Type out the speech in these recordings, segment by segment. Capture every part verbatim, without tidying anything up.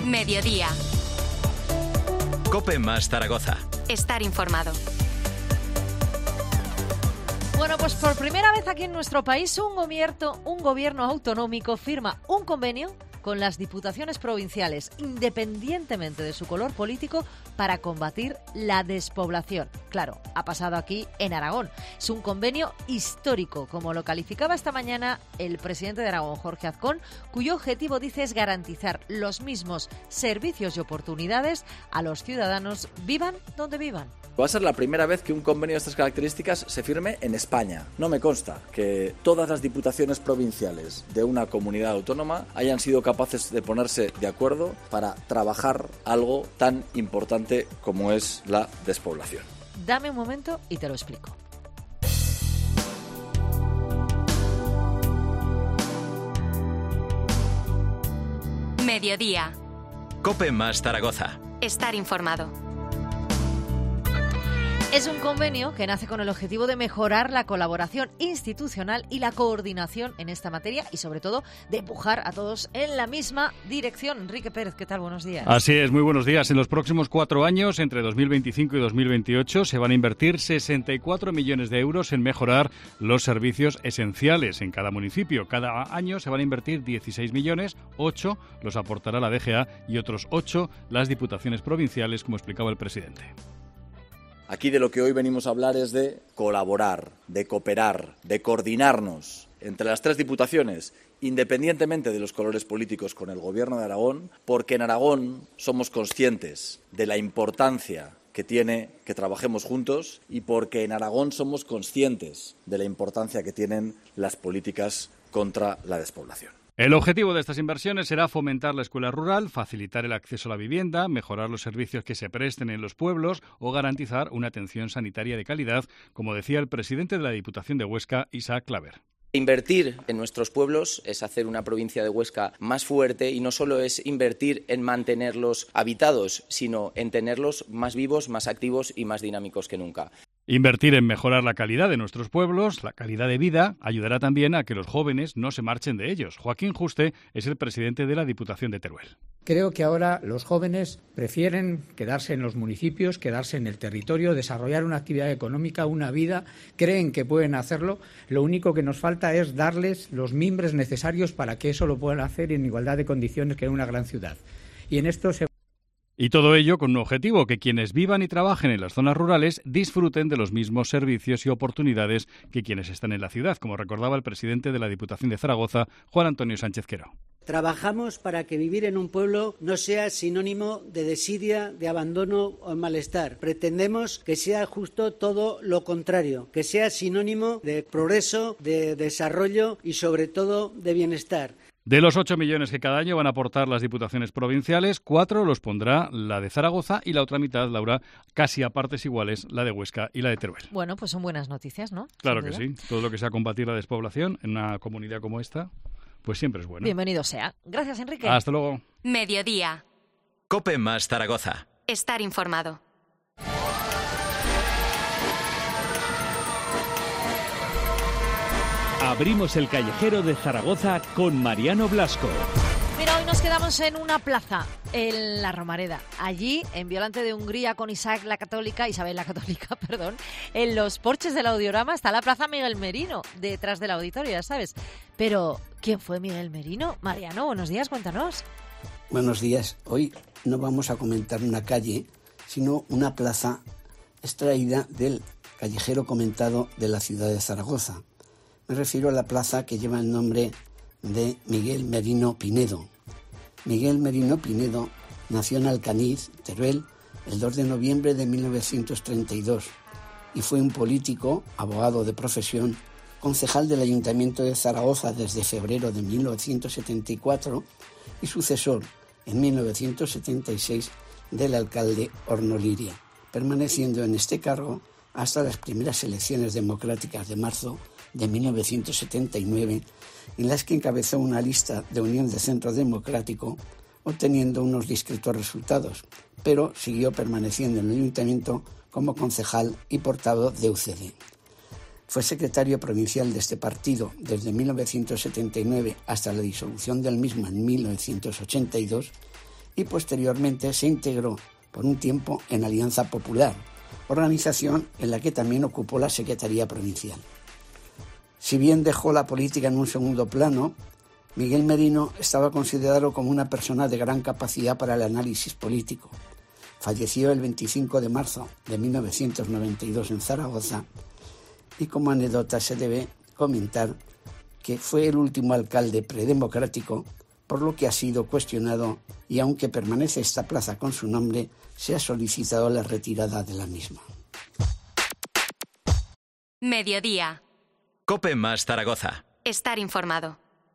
Mediodía. COPE más Zaragoza. Estar informado. Bueno, pues por primera vez aquí en nuestro país un gobierno, un gobierno autonómico firma un convenio con las diputaciones provinciales, independientemente de su color político, para combatir la despoblación. Claro, ha pasado aquí en Aragón. Es un convenio histórico, como lo calificaba esta mañana el presidente de Aragón, Jorge Azcón, cuyo objetivo, dice, es garantizar los mismos servicios y oportunidades a los ciudadanos, vivan donde vivan. Va a ser la primera vez que un convenio de estas características se firme en España. No me consta que todas las diputaciones provinciales de una comunidad autónoma hayan sido capaces de ponerse de acuerdo para trabajar algo tan importante como es la despoblación. Dame un momento y te lo explico. Mediodía. COPE más Zaragoza. Estar informado. Es un convenio que nace con el objetivo de mejorar la colaboración institucional y la coordinación en esta materia y, sobre todo, de empujar a todos en la misma dirección. Enrique Pérez, ¿qué tal? Buenos días. Así es, muy buenos días. En los próximos cuatro años, entre dos mil veinticinco y dos mil veintiocho, se van a invertir sesenta y cuatro millones de euros en mejorar los servicios esenciales en cada municipio. Cada año se van a invertir dieciséis millones, ocho los aportará la D G A y otros ocho las diputaciones provinciales, como explicaba el presidente. Aquí de lo que hoy venimos a hablar es de colaborar, de cooperar, de coordinarnos entre las tres diputaciones, independientemente de los colores políticos, con el Gobierno de Aragón, porque en Aragón somos conscientes de la importancia que tiene que trabajemos juntos y porque en Aragón somos conscientes de la importancia que tienen las políticas contra la despoblación. El objetivo de estas inversiones será fomentar la escuela rural, facilitar el acceso a la vivienda, mejorar los servicios que se presten en los pueblos o garantizar una atención sanitaria de calidad, como decía el presidente de la Diputación de Huesca, Isaac Claver. Invertir en nuestros pueblos es hacer una provincia de Huesca más fuerte y no solo es invertir en mantenerlos habitados, sino en tenerlos más vivos, más activos y más dinámicos que nunca. Invertir en mejorar la calidad de nuestros pueblos, la calidad de vida, ayudará también a que los jóvenes no se marchen de ellos. Joaquín Juste es el presidente de la Diputación de Teruel. Creo que ahora los jóvenes prefieren quedarse en los municipios, quedarse en el territorio, desarrollar una actividad económica, una vida, creen que pueden hacerlo. Lo único que nos falta es darles los mimbres necesarios para que eso lo puedan hacer en igualdad de condiciones que en una gran ciudad. Y en esto se Y todo ello con un objetivo, que quienes vivan y trabajen en las zonas rurales disfruten de los mismos servicios y oportunidades que quienes están en la ciudad, como recordaba el presidente de la Diputación de Zaragoza, Juan Antonio Sánchez Quero. Trabajamos para que vivir en un pueblo no sea sinónimo de desidia, de abandono o malestar. Pretendemos que sea justo todo lo contrario, que sea sinónimo de progreso, de desarrollo y sobre todo de bienestar. De los ocho millones que cada año van a aportar las diputaciones provinciales, cuatro los pondrá la de Zaragoza y la otra mitad, Laura, casi a partes iguales, la de Huesca y la de Teruel. Bueno, pues son buenas noticias, ¿no? Claro que sí. Todo lo que sea combatir la despoblación en una comunidad como esta, pues siempre es bueno. Bienvenido sea. Gracias, Enrique. Hasta luego. Mediodía. COPE más Zaragoza. Estar informado. Abrimos el callejero de Zaragoza con Mariano Blasco. Mira, hoy nos quedamos en una plaza, en La Romareda. Allí, en Violante de Hungría, con Isaac la Católica, Isabel la Católica, perdón, en los porches del Audiorama está la Plaza Miguel Merino, detrás del auditorio, ya sabes. Pero, ¿quién fue Miguel Merino? Mariano, buenos días, cuéntanos. Buenos días. Hoy no vamos a comentar una calle, sino una plaza extraída del callejero comentado de la ciudad de Zaragoza. Me refiero a la plaza que lleva el nombre de Miguel Merino Pinedo. Miguel Merino Pinedo nació en Alcaniz, Teruel, el dos de noviembre de mil novecientos treinta y dos y fue un político, abogado de profesión, concejal del Ayuntamiento de Zaragoza desde febrero de mil novecientos setenta y cuatro y sucesor en mil novecientos setenta y seis del alcalde Horno Liria, permaneciendo en este cargo hasta las primeras elecciones democráticas de marzo de mil novecientos setenta y nueve, en las que encabezó una lista de Unión de Centro Democrático, obteniendo unos discretos resultados, pero siguió permaneciendo en el ayuntamiento como concejal y portavoz de U C D. Fue secretario provincial de este partido desde mil novecientos setenta y nueve hasta la disolución del mismo en mil novecientos ochenta y dos y posteriormente se integró por un tiempo en Alianza Popular, organización en la que también ocupó la Secretaría Provincial. Si bien dejó la política en un segundo plano, Miguel Merino estaba considerado como una persona de gran capacidad para el análisis político. Falleció el veinticinco de marzo de mil novecientos noventa y dos en Zaragoza y como anécdota se debe comentar que fue el último alcalde predemocrático, por lo que ha sido cuestionado y aunque permanece esta plaza con su nombre, se ha solicitado la retirada de la misma. Mediodía. COPE más Zaragoza. Estar informado.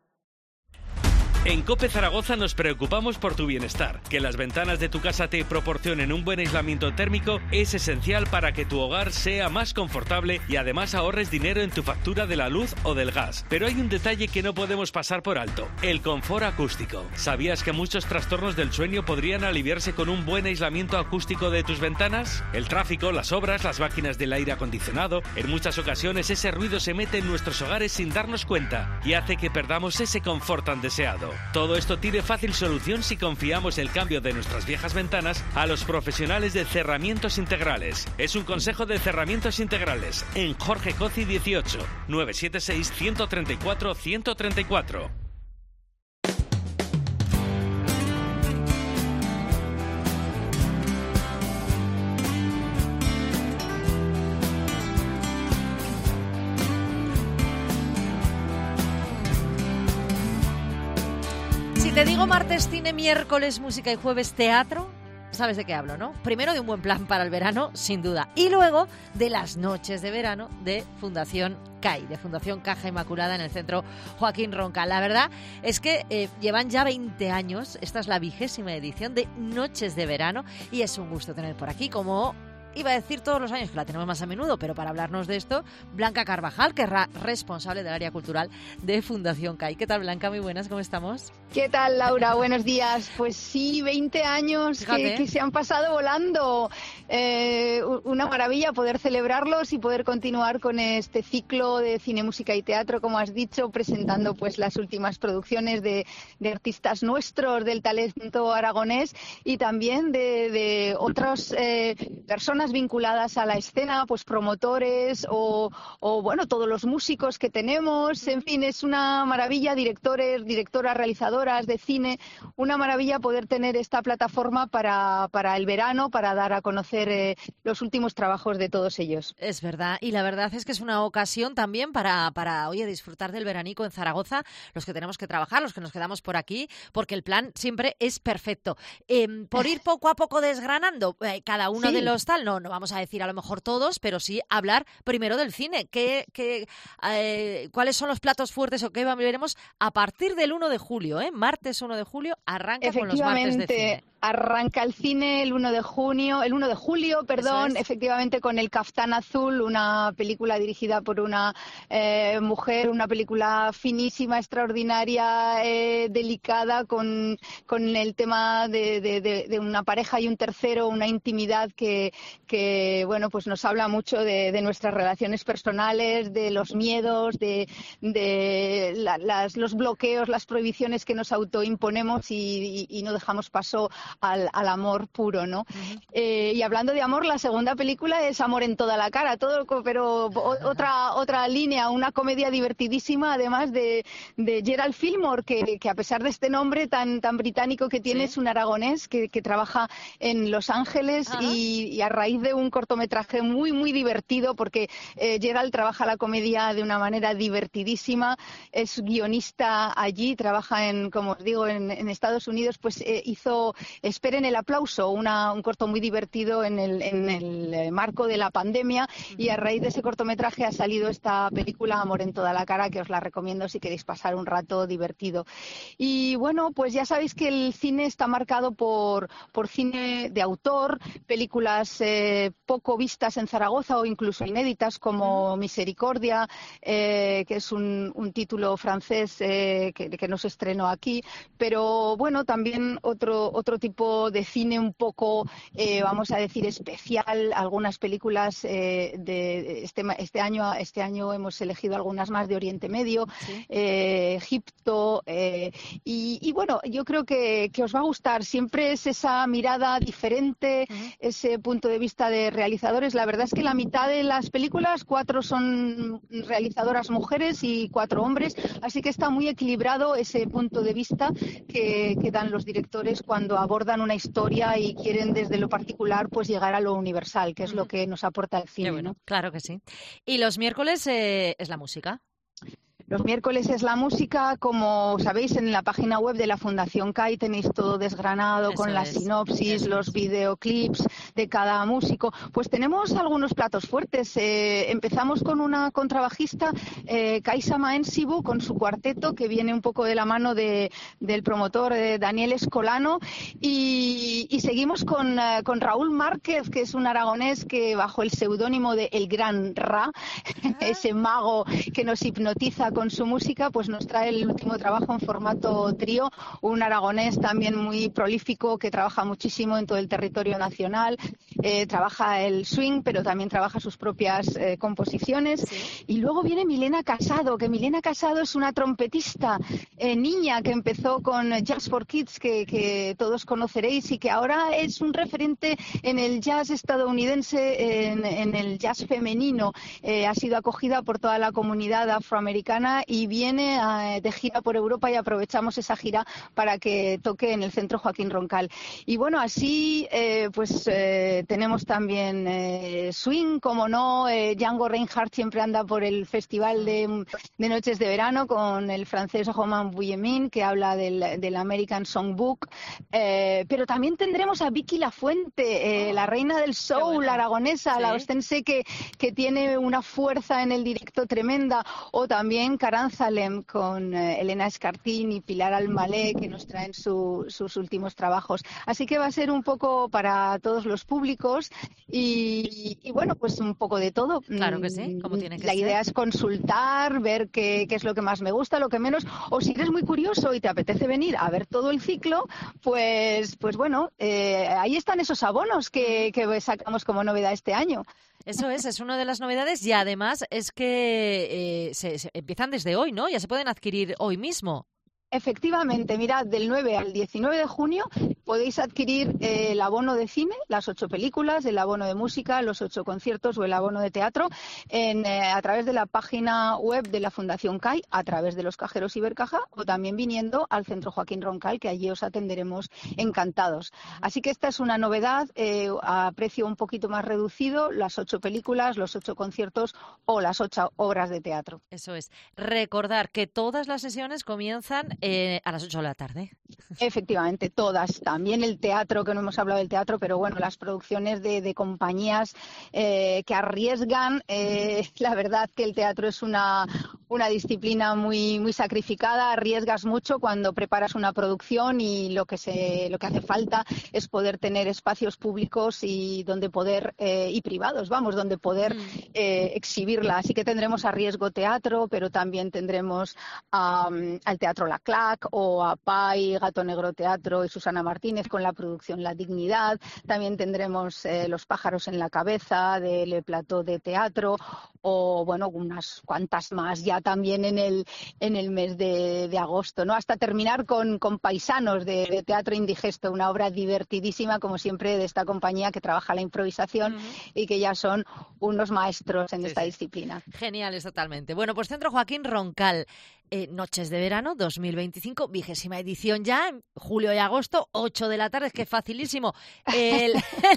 En COPE Zaragoza nos preocupamos por tu bienestar. Que las ventanas de tu casa te proporcionen un buen aislamiento térmico es esencial para que tu hogar sea más confortable y además ahorres dinero en tu factura de la luz o del gas. Pero hay un detalle que no podemos pasar por alto: el confort acústico. ¿Sabías que muchos trastornos del sueño podrían aliviarse con un buen aislamiento acústico de tus ventanas? El tráfico, las obras, las máquinas del aire acondicionado, en muchas ocasiones ese ruido se mete en nuestros hogares sin darnos cuenta y hace que perdamos ese confort tan deseado. Todo esto tiene fácil solución si confiamos el cambio de nuestras viejas ventanas a los profesionales de Cerramientos Integrales. Es un consejo de Cerramientos Integrales en Jorge Coci dieciocho, nueve siete seis, uno tres cuatro, uno tres cuatro. Te digo martes cine, miércoles música y jueves teatro, sabes de qué hablo, ¿no? Primero de un buen plan para el verano, sin duda, y luego de las noches de verano de Fundación C A I, de Fundación Caja Inmaculada en el Centro Joaquín Roncal. La verdad es que eh, llevan ya veinte años, esta es la vigésima edición de Noches de Verano y es un gusto tener por aquí, como iba a decir todos los años, que la tenemos más a menudo, pero para hablarnos de esto, Blanca Carvajal, que es responsable del área cultural de Fundación C A I. ¿Qué tal, Blanca? Muy buenas, ¿cómo estamos? ¿Qué tal, Laura? Buenos días. Pues sí, veinte años que, que se han pasado volando. Eh, una maravilla poder celebrarlos y poder continuar con este ciclo de cine, música y teatro, como has dicho, presentando pues las últimas producciones de, de artistas nuestros, del talento aragonés y también de, de otras eh, personas vinculadas a la escena, pues promotores o, o bueno, todos los músicos que tenemos. En fin, es una maravilla, directores, directoras, realizadoras de cine, una maravilla poder tener esta plataforma para, para el verano, para dar a conocer eh, los últimos trabajos de todos ellos. Es verdad, y la verdad es que es una ocasión también para, para oye, disfrutar del veranico en Zaragoza, los que tenemos que trabajar, los que nos quedamos por aquí, porque el plan siempre es perfecto. Eh, por ir poco a poco desgranando eh, cada uno sí. de los tal, no, no vamos a decir a lo mejor todos, pero sí hablar primero del cine. ¿Qué, qué, eh, ¿Cuáles son los platos fuertes o qué veremos a partir del uno de julio? ¿eh? Martes uno de julio arranca con los martes de cine. Arranca el cine el uno de junio, el uno de julio, perdón, es. efectivamente con El Caftán Azul, una película dirigida por una eh, mujer, una película finísima, extraordinaria, eh, delicada, con, con el tema de, de, de, de una pareja y un tercero, una intimidad que, que bueno, pues nos habla mucho de, de nuestras relaciones personales, de los miedos, de, de la, las, los bloqueos, las prohibiciones que nos autoimponemos y, y, y no dejamos paso Al, al amor puro, ¿no? Uh-huh. Eh, y hablando de amor, la segunda película es Amor en toda la cara, todo, pero o, otra otra línea, una comedia divertidísima, además de, de Gerald Fillmore, que, que a pesar de este nombre tan tan británico que tiene, ¿sí? es un aragonés que, que trabaja en Los Ángeles uh-huh. y, y a raíz de un cortometraje muy, muy divertido, porque eh, Gerald trabaja la comedia de una manera divertidísima, es guionista allí, trabaja en, como os digo, en, en Estados Unidos, pues eh, hizo Esperen el aplauso, una, un corto muy divertido en el, en el marco de la pandemia, y a raíz de ese cortometraje ha salido esta película Amor en toda la cara, que os la recomiendo si queréis pasar un rato divertido. Y bueno, pues ya sabéis que el cine está marcado por, por cine de autor, películas eh, poco vistas en Zaragoza o incluso inéditas como Misericordia, eh, que es un, un título francés eh, que, que no se estrenó aquí, pero bueno, también otro, otro tipo de cine un poco, eh, vamos a decir, especial. Algunas películas eh, de este, este año este año hemos elegido algunas más de Oriente Medio, ¿sí? eh, Egipto, eh, y, y bueno, yo creo que, que os va a gustar. Siempre es esa mirada diferente, uh-huh. ese punto de vista de realizadores. La verdad es que la mitad de las películas, cuatro son realizadoras mujeres y cuatro hombres, así que está muy equilibrado ese punto de vista que, que dan los directores cuando abordan una historia y quieren desde lo particular pues llegar a lo universal, que es uh-huh. lo que nos aporta el cine. Bueno, ¿no? Claro que sí. Y los miércoles eh, es la música. Los miércoles es la música, como sabéis, en la página web de la Fundación C A I tenéis todo desgranado. Eso con la es. sinopsis, Eso los es. videoclips de cada músico. Pues tenemos algunos platos fuertes. Eh, empezamos con una contrabajista, eh, Kaisa Maensibu, con su cuarteto, que viene un poco de la mano de, del promotor eh, Daniel Escolano. Y, y seguimos con, eh, con Raúl Márquez, que es un aragonés que bajo el seudónimo de El Gran Ra, ah. ese mago que nos hipnotiza con su música, pues nos trae el último trabajo en formato trío, un aragonés también muy prolífico que trabaja muchísimo en todo el territorio nacional, eh, trabaja el swing, pero también trabaja sus propias eh, composiciones. Sí. Y luego viene Milena Casado, que Milena Casado es una trompetista eh, niña que empezó con Jazz for Kids, que, que todos conoceréis, y que ahora es un referente en el jazz estadounidense, en, en el jazz femenino. Eh, ha sido acogida por toda la comunidad afroamericana y viene a, de gira por Europa, y aprovechamos esa gira para que toque en el Centro Joaquín Roncal. Y bueno, así eh, pues eh, tenemos también eh, swing, como no, eh, Django Reinhardt siempre anda por el Festival de, de Noches de Verano con el francés Romain Bouillemin, que habla del, del American Songbook, eh, pero también tendremos a Vicky Lafuente, eh, la reina del soul, bueno. aragonesa, sí. la ostense, que, que tiene una fuerza en el directo tremenda, o también Caranzalem con eh, Elena Escartín y Pilar Almalé, que nos traen su, sus últimos trabajos. Así que va a ser un poco para todos los públicos y, y bueno, pues un poco de todo. Claro que sí, como tiene que La ser. idea es consultar, ver qué, qué es lo que más me gusta, lo que menos, o si eres muy curioso y te apetece venir a ver todo el ciclo, pues, pues bueno, eh, ahí están esos abonos que, que sacamos como novedad este año. Eso es, es una de las novedades, y además es que eh, se, se empiezan desde hoy, ¿no? Ya se pueden adquirir hoy mismo. Efectivamente, mirad, del nueve al diecinueve de junio podéis adquirir eh, el abono de cine, las ocho películas, el abono de música, los ocho conciertos o el abono de teatro en, eh, a través de la página web de la Fundación C A I, a través de los cajeros Ibercaja, o también viniendo al Centro Joaquín Roncal, que allí os atenderemos encantados. Así que esta es una novedad eh, a precio un poquito más reducido, las ocho películas, los ocho conciertos o las ocho obras de teatro. Eso es. Recordar que todas las sesiones comienzan Eh, a las ocho de la tarde. Efectivamente, todas. También el teatro, que no hemos hablado del teatro, pero bueno, las producciones de, de compañías eh, que arriesgan. Eh, la verdad que el teatro es una, una disciplina muy, muy sacrificada. Arriesgas mucho cuando preparas una producción, y lo que, se, lo que hace falta es poder tener espacios públicos y donde poder eh, y privados, vamos, donde poder eh, exhibirla. Así que tendremos a riesgo teatro, pero también tendremos um, al Teatro La Clac, o a Pai, Gato Negro Teatro y Susana Martínez con la producción La Dignidad. También tendremos eh, Los pájaros en la cabeza del plató de teatro, o bueno, unas cuantas más ya también en el en el mes de, de agosto, ¿no? Hasta terminar con, con Paisanos de, de Teatro Indigesto, una obra divertidísima, como siempre, de esta compañía que trabaja la improvisación uh-huh. y que ya son unos maestros en sí, esta sí. disciplina. Geniales, totalmente. Bueno, pues Centro Joaquín Roncal. Eh, Noches de Verano dos mil veinticinco, vigésima edición ya, en julio y agosto, ocho de la tarde, es que facilísimo. El,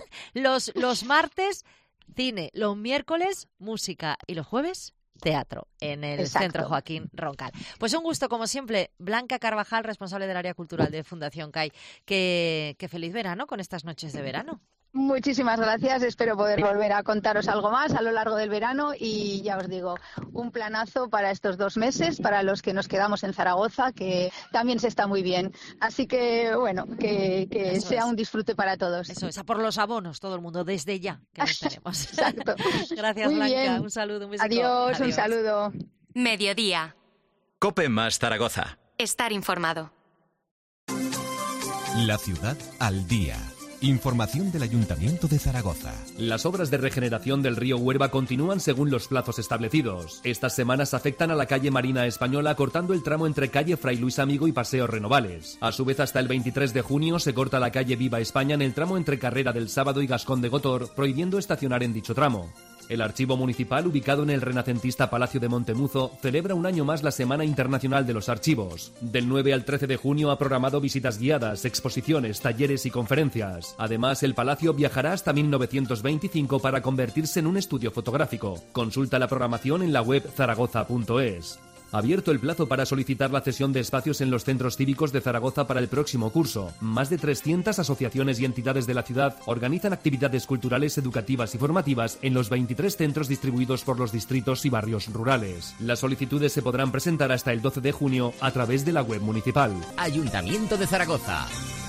los, los martes, cine, los miércoles, música, y los jueves, teatro, en el Exacto. Centro Joaquín Roncal. Pues un gusto, como siempre, Blanca Carvajal, responsable del área cultural de Fundación C A I. Que, que feliz verano con estas Noches de Verano. Muchísimas gracias, espero poder volver a contaros algo más a lo largo del verano, y ya os digo, un planazo para estos dos meses, para los que nos quedamos en Zaragoza, que también se está muy bien. Así que, bueno, que, que sea es. un disfrute para todos. Eso es, a por los abonos, todo el mundo, desde ya, que nos tenemos. Exacto. Gracias, muy Blanca, bien. un saludo, un besico. Adiós, Adiós, un saludo. Mediodía. COPE más Zaragoza. Estar informado. La ciudad al día. Información del Ayuntamiento de Zaragoza. Las obras de regeneración del río Huerva continúan según los plazos establecidos. Estas semanas afectan a la calle Marina Española, cortando el tramo entre calle Fray Luis Amigo y Paseo Renovales. A su vez, hasta el veintitrés de junio se corta la calle Viva España en el tramo entre Carrera del Sábado y Gascón de Gotor, prohibiendo estacionar en dicho tramo. El Archivo Municipal, ubicado en el renacentista Palacio de Montemuzo, celebra un año más la Semana Internacional de los Archivos. Del nueve al trece de junio ha programado visitas guiadas, exposiciones, talleres y conferencias. Además, el Palacio viajará hasta mil novecientos veinticinco para convertirse en un estudio fotográfico. Consulta la programación en la web zaragoza punto es. Abierto el plazo para solicitar la cesión de espacios en los centros cívicos de Zaragoza para el próximo curso. Más de trescientas asociaciones y entidades de la ciudad organizan actividades culturales, educativas y formativas en los veintitrés centros distribuidos por los distritos y barrios rurales. Las solicitudes se podrán presentar hasta el doce de junio a través de la web municipal. Ayuntamiento de Zaragoza.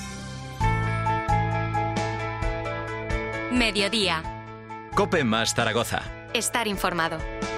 Mediodía. Cope más Zaragoza. Estar informado.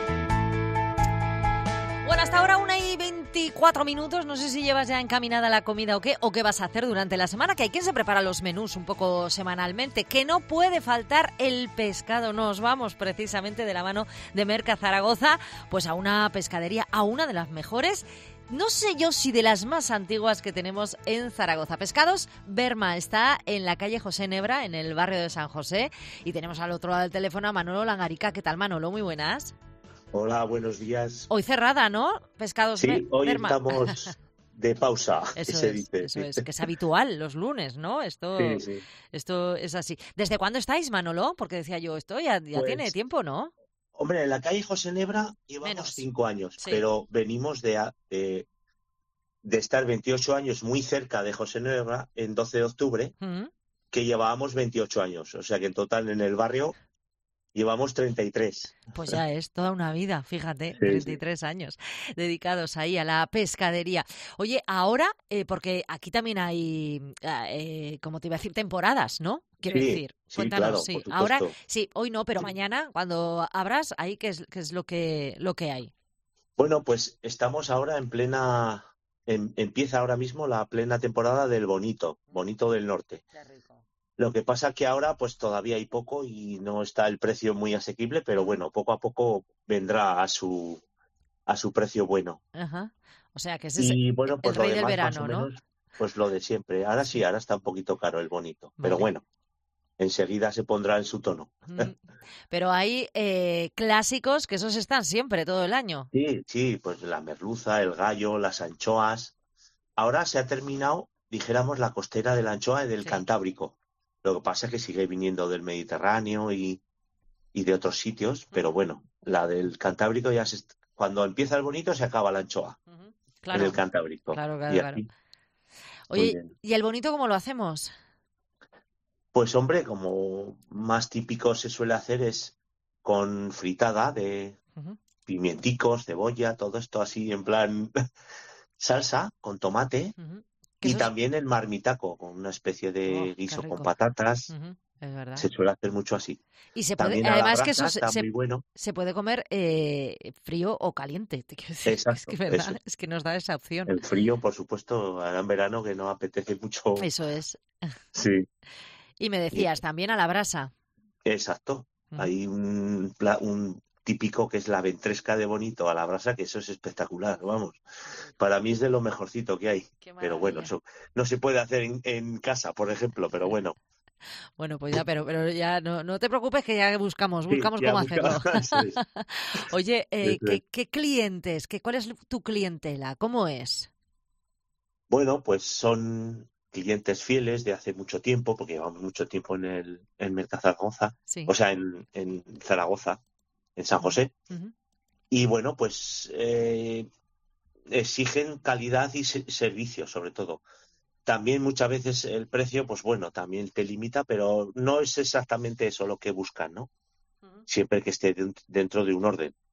Bueno, hasta ahora una y veinticuatro minutos. No sé si llevas ya encaminada la comida o qué, o qué vas a hacer durante la semana, que hay quien se prepara los menús un poco semanalmente. Que no puede faltar el pescado. Nos vamos precisamente de la mano de Merca Zaragoza, pues a una pescadería, a una de las mejores, no sé yo si de las más antiguas que tenemos en Zaragoza. Pescados Berma está en la calle José Nebra, en el barrio de San José, y tenemos al otro lado del teléfono a Manolo Langarica. ¿Qué tal, Manolo? Muy buenas. Hola, buenos días. Hoy cerrada, ¿no? Pescados Sí, Ber- hoy Berma. estamos de pausa, Eso que se es, dice. eso es, que es habitual los lunes, ¿no? Esto, Sí, sí. esto es así. ¿Desde cuándo estáis, Manolo? Porque decía yo, esto ya, ya Pues, tiene tiempo, ¿no? Hombre, en la calle José Nebra llevamos Menos. cinco años, Sí. pero venimos de, a- de, de estar veintiocho años muy cerca de José Nebra en doce de octubre, Mm. que llevábamos veintiocho años. O sea que en total en el barrio llevamos treinta y tres. Pues ya es toda una vida, fíjate, Sí, treinta y tres años dedicados ahí a la pescadería. Oye, ahora, eh, porque aquí también hay, eh, como te iba a decir, temporadas, ¿no? Quiero Sí, decir, sí, cuéntanos, claro, sí. por Ahora, supuesto. sí, hoy no, pero mañana, cuando abras, ahí, ¿qué es, qué es lo que, lo que hay? Bueno, pues estamos ahora en plena... em- empieza ahora mismo la plena temporada del bonito, bonito del norte. Lo que pasa que ahora pues todavía hay poco y no está el precio muy asequible, pero bueno, poco a poco vendrá a su a su precio bueno. Ajá. O sea, que ese es Y bueno, pues el lo rey del demás más o verano, ¿no? menos, pues lo de siempre. Ahora sí, ahora está un poquito caro el bonito, pero Vale. bueno, enseguida se pondrá en su tono. Mm. Pero hay eh, clásicos que esos están siempre, todo el año. Sí, sí, pues la merluza, el gallo, las anchoas. Ahora se ha terminado, dijéramos, la costera de la anchoa y del Sí. Cantábrico. Lo que pasa es que sigue viniendo del Mediterráneo y, y de otros sitios, pero bueno, la del Cantábrico ya se, est- cuando empieza el bonito se acaba la anchoa Claro. en el Cantábrico. Claro, claro, Y claro. aquí, muy Oye, bien. ¿y el bonito cómo lo hacemos? Pues hombre, como más típico se suele hacer es con fritada de Ujú. pimienticos, cebolla, todo esto así en plan salsa con tomate. Ujú. Que Y eso es- también el marmitaco, con una especie Oh, de qué guiso con rico. patatas. Ujú, es verdad. Se suele hacer mucho así. Y se puede, También a la además que eso brasa se, está se- muy bueno. se puede comer eh, frío o caliente, te quiero decir. Es Exacto, que verdad, eso. es que nos da esa opción. El frío, por supuesto, ahora en verano que no apetece mucho. Eso es. Sí, Y me decías, también a la brasa. exacto. Ujú. Hay un, pla- un típico que es la ventresca de bonito a la brasa, que eso es espectacular, vamos. Para mí es de lo mejorcito que hay. Qué Pero bueno, maravilla. eso no se puede hacer en, en casa, por ejemplo, pero bueno. Bueno, pues ya, pero, pero ya no, no te preocupes que ya buscamos, Sí, buscamos ya cómo busca- hacerlo. eso es. Oye, eh, Eso ¿qué, es. qué clientes? Qué, ¿Cuál es tu clientela? ¿Cómo es? Bueno, pues son clientes fieles de hace mucho tiempo, porque llevamos mucho tiempo en el en Merca Zaragoza, Sí. o sea, en, en Zaragoza, en San José. Ujú. Y bueno, pues eh, exigen calidad y se- servicio, sobre todo. También muchas veces el precio, pues bueno, también te limita, pero no es exactamente eso lo que buscan, ¿no? Siempre que esté den- dentro de un orden.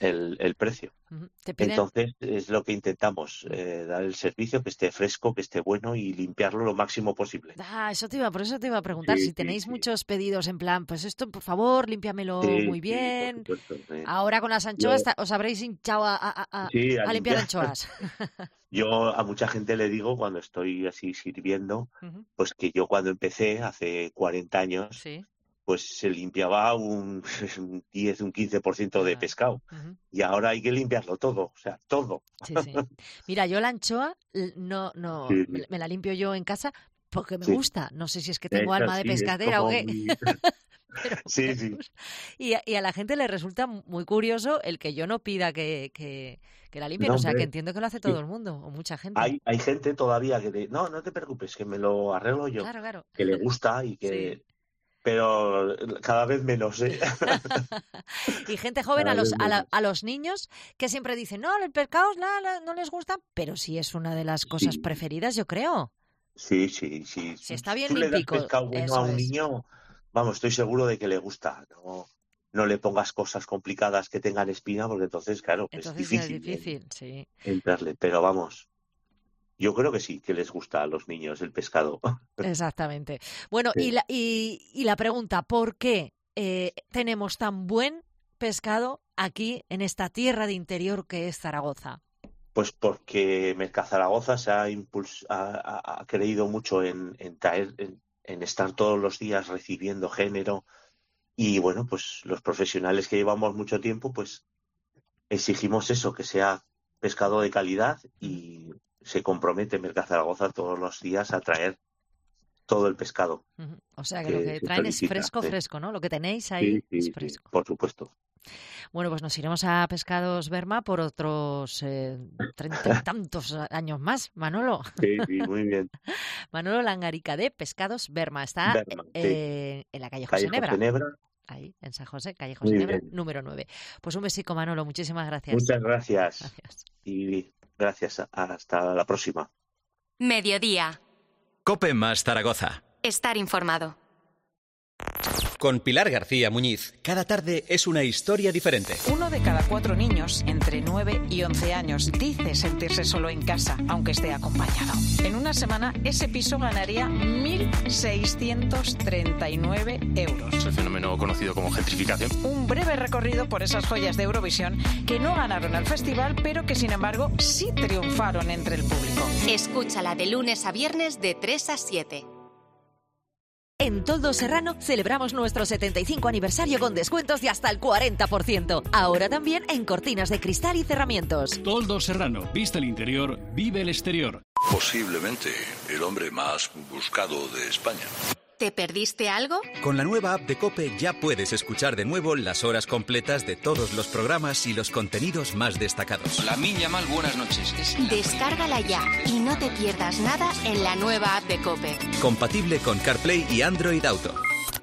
el, el precio. Uh-huh. ¿Te piden? Entonces es lo que intentamos, eh, dar el servicio, que esté fresco, que esté bueno y limpiarlo lo máximo posible. Ah, eso te iba, por eso te iba a preguntar, Sí, si tenéis sí, sí. muchos pedidos en plan, pues esto, por favor, límpiamelo Sí, muy sí, bien. por supuesto, sí. Ahora con las anchoas Yo- ta- os habréis hinchado a, a- a- Sí, a a limpiar limpiar. anchoas. Yo a mucha gente le digo cuando estoy así sirviendo, Ujú. pues que yo cuando empecé hace cuarenta años, Sí. pues se limpiaba un un diez, un quince por ciento de pescado. Ujú. Y ahora hay que limpiarlo todo, o sea, todo. Sí, sí. Mira, yo la anchoa l- no, no, Sí, me, sí. me la limpio yo en casa porque me Sí. gusta. No sé si es que tengo Esa alma de sí, es pescadera o como qué. muy- Pero Sí, me sí. gusta. Y a, y a la gente le resulta muy curioso el que yo no pida que, que, que la limpien. No, O sea, que hombre. entiendo que lo hace todo el mundo o mucha gente. Hay, hay gente todavía que de, no, no te preocupes, que me lo arreglo yo, Claro, claro. que le gusta y que... Pero cada vez menos, ¿eh? Y gente joven, a Cada los, vez a, la- menos. a los niños que siempre dicen, no, el pescado la- la- no les gusta, pero sí es una de las cosas Sí. preferidas, yo creo. Sí, sí, sí. Si está bien Tú le das limpico, pescado bueno eso a un es. niño, vamos, estoy seguro de que le gusta. No, no le pongas cosas complicadas que tengan espina, porque entonces, claro, Entonces es ya es difícil difícil, sí. entrarle. Pero vamos, yo creo que sí, que les gusta a los niños el pescado. Exactamente. Bueno, Sí. y, la, y, y la pregunta, ¿por qué eh, tenemos tan buen pescado aquí en esta tierra de interior que es Zaragoza? Pues porque Mercazaragoza se ha, impuls- ha, ha- ha creído mucho en, en traer, en, en estar todos los días recibiendo género, y bueno, pues los profesionales que llevamos mucho tiempo, pues exigimos eso, que sea pescado de calidad, y se compromete Mercazaragoza todos los días a traer todo el pescado. Ujú. O sea, que, Que lo que se traen es solicita, fresco, sí. fresco, ¿no? Lo que tenéis ahí Sí, sí, es sí, fresco. por supuesto. Bueno, pues nos iremos a Pescados Berma por otros eh, treinta y tantos años más, Manolo. Sí, sí, muy bien. Manolo Langarica de Pescados Berma. Está Berma, sí. eh, en la calle Calle José Nebra. José Nebra. Ahí, en San José, calle Muy José Nebra, bien. número nueve. Pues un besico, Manolo. Muchísimas gracias. Muchas gracias. Gracias. Y gracias. Hasta la próxima. Mediodía. Cope más Zaragoza. Estar informado. Con Pilar García Muñiz, cada tarde es una historia diferente. Uno de cada cuatro niños entre nueve y once años dice sentirse solo en casa, aunque esté acompañado. En una semana, ese piso ganaría mil seiscientos treinta y nueve euros. El fenómeno conocido como gentrificación. Un breve recorrido por esas joyas de Eurovisión que no ganaron el festival, pero que sin embargo sí triunfaron entre el público. Escúchala de lunes a viernes de tres a siete. En Toldo Serrano celebramos nuestro setenta y cinco aniversario con descuentos de hasta el cuarenta por ciento. Ahora también en cortinas de cristal y cerramientos. Toldo Serrano, vista el interior, vive el exterior. Posiblemente el hombre más buscado de España. ¿Te perdiste algo? Con la nueva app de COPE ya puedes escuchar de nuevo las horas completas de todos los programas y los contenidos más destacados. La Minya Mal, buenas noches. Es la Descárgala ya y no te pierdas nada en la nueva app de COPE. Compatible con CarPlay y Android Auto.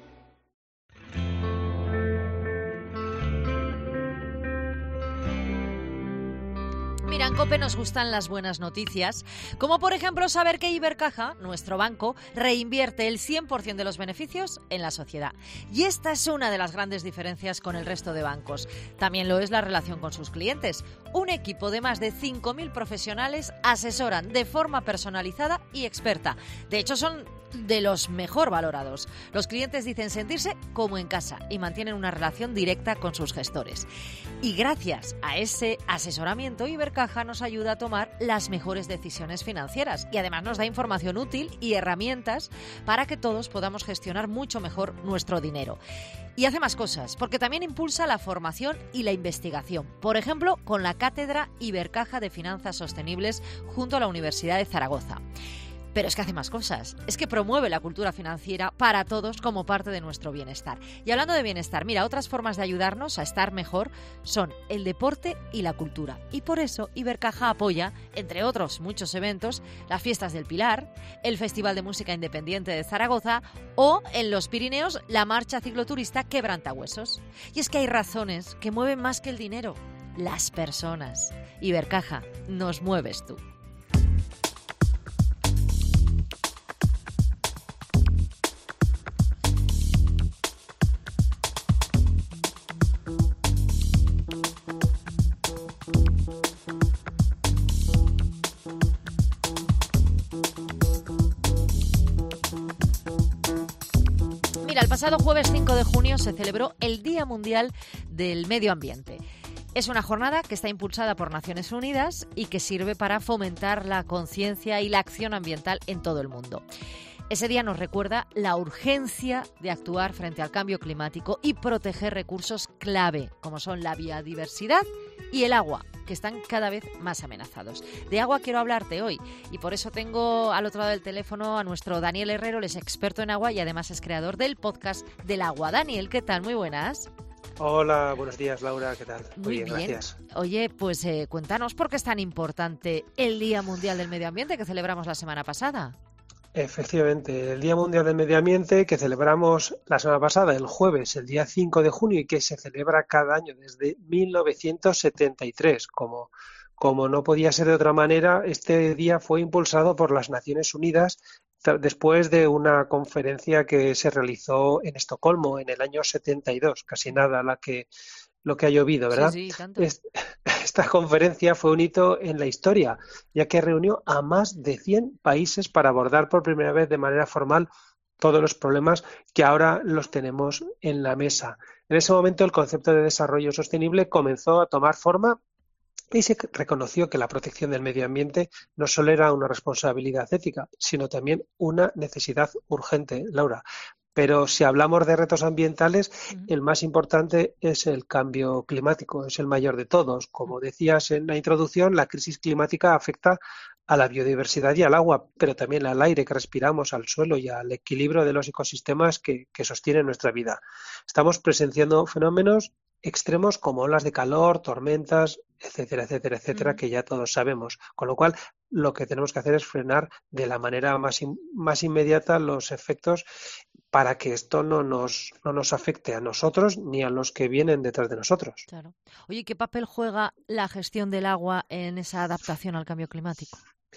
Mira, en COPE nos gustan las buenas noticias, como por ejemplo saber que Ibercaja, nuestro banco, reinvierte el cien por ciento de los beneficios en la sociedad. Y esta es una de las grandes diferencias con el resto de bancos. También lo es la relación con sus clientes. Un equipo de más de cinco mil profesionales asesoran de forma personalizada y experta. De hecho, son de los mejor valorados. Los clientes dicen sentirse como en casa y mantienen una relación directa con sus gestores. Y gracias a ese asesoramiento, Ibercaja nos ayuda a tomar las mejores decisiones financieras y además nos da información útil y herramientas para que todos podamos gestionar mucho mejor nuestro dinero. Y hace más cosas, porque también impulsa la formación y la investigación. Por ejemplo, con la Cátedra Ibercaja de Finanzas Sostenibles junto a la Universidad de Zaragoza. Pero es que hace más cosas. Es que promueve la cultura financiera para todos como parte de nuestro bienestar. Y hablando de bienestar, mira, otras formas de ayudarnos a estar mejor son el deporte y la cultura. Y por eso Ibercaja apoya, entre otros muchos eventos, las Fiestas del Pilar, el Festival de Música Independiente de Zaragoza o, en los Pirineos, la marcha cicloturista Quebrantahuesos. Y es que hay razones que mueven más que el dinero. Las personas. Ibercaja, nos mueves tú. Mira, el pasado jueves cinco de junio se celebró el Día Mundial del Medio Ambiente. Es una jornada que está impulsada por Naciones Unidas y que sirve para fomentar la conciencia y la acción ambiental en todo el mundo. Ese día nos recuerda la urgencia de actuar frente al cambio climático y proteger recursos clave, como son la biodiversidad y el agua, que están cada vez más amenazados. De agua quiero hablarte hoy y por eso tengo al otro lado del teléfono a nuestro Daniel Herrero, él es experto en agua y además es creador del podcast del agua. Daniel, ¿qué tal? Muy buenas. Hola, buenos días, Laura, ¿qué tal? Muy bien, bien. Gracias. Oye, pues eh, cuéntanos por qué es tan importante el Día Mundial del Medio Ambiente que celebramos la semana pasada. Efectivamente, el Día Mundial del Medio Ambiente que celebramos la semana pasada, el jueves, el día cinco de junio, y que se celebra cada año desde mil novecientos setenta y tres. Como, como no podía ser de otra manera, este día fue impulsado por las Naciones Unidas después de una conferencia que se realizó en Estocolmo en el año setenta y dos, casi nada la que lo que ha llovido, ¿verdad? Sí, sí, tanto. Esta conferencia fue un hito en la historia, ya que reunió a más de cien países para abordar por primera vez de manera formal todos los problemas que ahora los tenemos en la mesa. En ese momento el concepto de desarrollo sostenible comenzó a tomar forma y se reconoció que la protección del medio ambiente no solo era una responsabilidad ética, sino también una necesidad urgente, Laura. Pero si hablamos de retos ambientales, uh-huh. el más importante es el cambio climático, es el mayor de todos. Como decías en la introducción, la crisis climática afecta a la biodiversidad y al agua, pero también al aire que respiramos, al suelo y al equilibrio de los ecosistemas que, que sostienen nuestra vida. Estamos presenciando fenómenos extremos como olas de calor, tormentas, etcétera, etcétera, etcétera, mm. que ya todos sabemos. Con lo cual, lo que tenemos que hacer es frenar de la manera más, in, más inmediata los efectos para que esto no nos, no nos afecte a nosotros ni a los que vienen detrás de nosotros. Claro. Oye, ¿qué papel juega la gestión del agua en esa adaptación al cambio climático?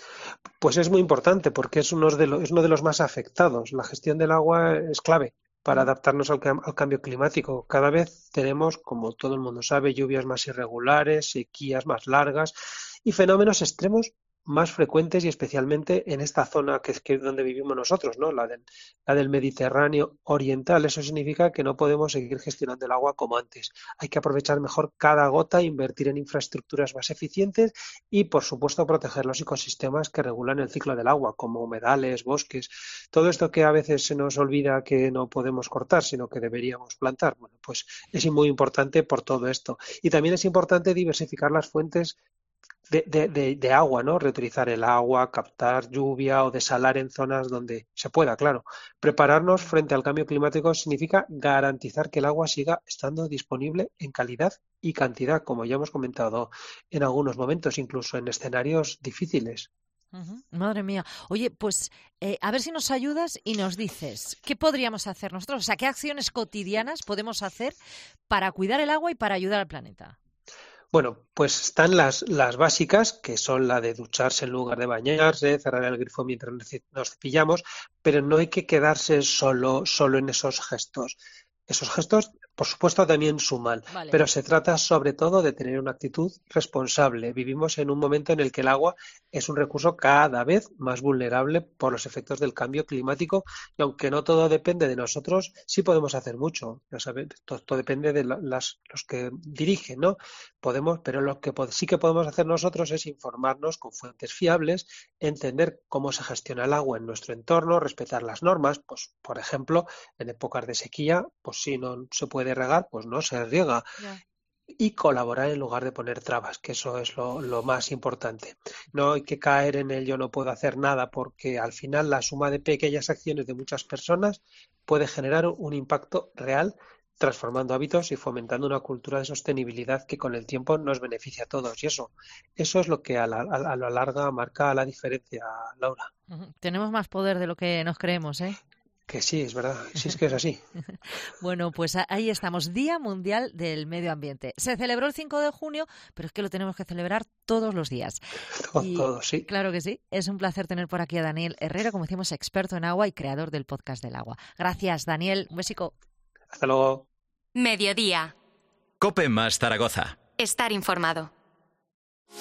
Pues es muy importante porque es uno de los, es uno de los más afectados. La gestión del agua es clave para adaptarnos al, al cambio climático. Cada vez tenemos, como todo el mundo sabe, lluvias más irregulares, sequías más largas y fenómenos extremos más frecuentes y especialmente en esta zona que es que donde vivimos nosotros, ¿no? La del, la del Mediterráneo oriental. Eso significa que no podemos seguir gestionando el agua como antes. Hay que aprovechar mejor cada gota, invertir en infraestructuras más eficientes y, por supuesto, proteger los ecosistemas que regulan el ciclo del agua, como humedales, bosques. Todo esto que a veces se nos olvida que no podemos cortar, sino que deberíamos plantar. Bueno, pues es muy importante por todo esto. Y también es importante diversificar las fuentes De, de, de, de agua, ¿no? Reutilizar el agua, captar lluvia o desalar en zonas donde se pueda, claro. Prepararnos frente al cambio climático significa garantizar que el agua siga estando disponible en calidad y cantidad, como ya hemos comentado en algunos momentos, incluso en escenarios difíciles. Uh-huh. Madre mía. Oye, pues eh, a ver si nos ayudas y nos dices qué podríamos hacer nosotros, o sea, qué acciones cotidianas podemos hacer para cuidar el agua y para ayudar al planeta. Bueno, pues están las, las básicas, que son la de ducharse en lugar de bañarse, cerrar el grifo mientras nos cepillamos, pero no hay que quedarse solo, solo en esos gestos. Esos gestos, por supuesto, también suman, vale. Pero se trata sobre todo de tener una actitud responsable. Vivimos en un momento en el que el agua es un recurso cada vez más vulnerable por los efectos del cambio climático y aunque no todo depende de nosotros, sí podemos hacer mucho. Ya saben, todo, todo depende de las, los que dirigen, ¿no? Podemos, pero lo que sí que podemos hacer nosotros es informarnos con fuentes fiables, entender cómo se gestiona el agua en nuestro entorno, respetar las normas, pues por ejemplo, en épocas de sequía, pues si no se puede regar, pues no se riega. Yeah. Y colaborar en lugar de poner trabas, que eso es lo, lo más importante. No hay que caer en el yo no puedo hacer nada porque al final la suma de pequeñas acciones de muchas personas puede generar un impacto real transformando hábitos y fomentando una cultura de sostenibilidad que con el tiempo nos beneficia a todos. Y eso, eso es lo que a la, a, a la larga marca la diferencia, Laura. Uh-huh. Tenemos más poder de lo que nos creemos, ¿eh? Que sí, es verdad, sí es que es así. Bueno, pues ahí estamos, Día Mundial del Medio Ambiente. Se celebró el cinco de junio, pero es que lo tenemos que celebrar todos los días. Todo, y, todo, sí. Claro que sí. Es un placer tener por aquí a Daniel Herrero, como decimos, experto en agua y creador del podcast del agua. Gracias, Daniel. Un besico. Hasta luego. Mediodía. COPE más Zaragoza. Estar informado.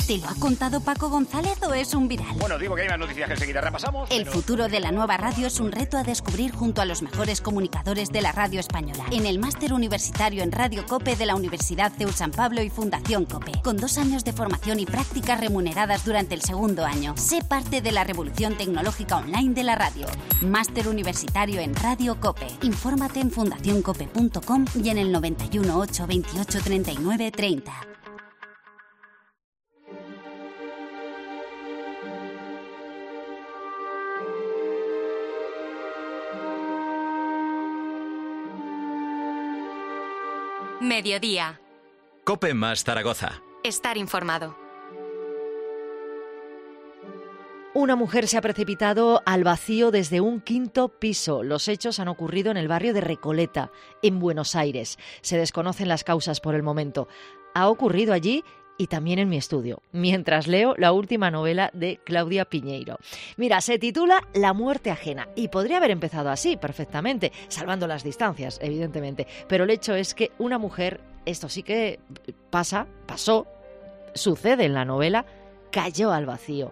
¿Te lo ha contado Paco González o es un viral? Bueno, digo que hay más noticias que enseguida repasamos. El pero... futuro de la nueva radio es un reto a descubrir junto a los mejores comunicadores de la radio española. En el máster universitario en Radio COPE de la Universidad C E U San Pablo y Fundación COPE. Con dos años de formación y prácticas remuneradas durante el segundo año. Sé parte de la revolución tecnológica online de la radio. Máster universitario en Radio COPE. Infórmate en fundación cope punto com y en el noventa y uno, ocho, veintiocho, treinta y nueve, treinta. Mediodía. COPE más Zaragoza. Estar informado. Una mujer se ha precipitado al vacío desde un quinto piso. Los hechos han ocurrido en el barrio de Recoleta, en Buenos Aires. Se desconocen las causas por el momento. Ha ocurrido allí y también en mi estudio, mientras leo la última novela de Claudia Piñeiro. Mira, se titula La muerte ajena y podría haber empezado así perfectamente, salvando las distancias, evidentemente. Pero el hecho es que una mujer, esto sí que pasa, pasó, sucede en la novela, cayó al vacío.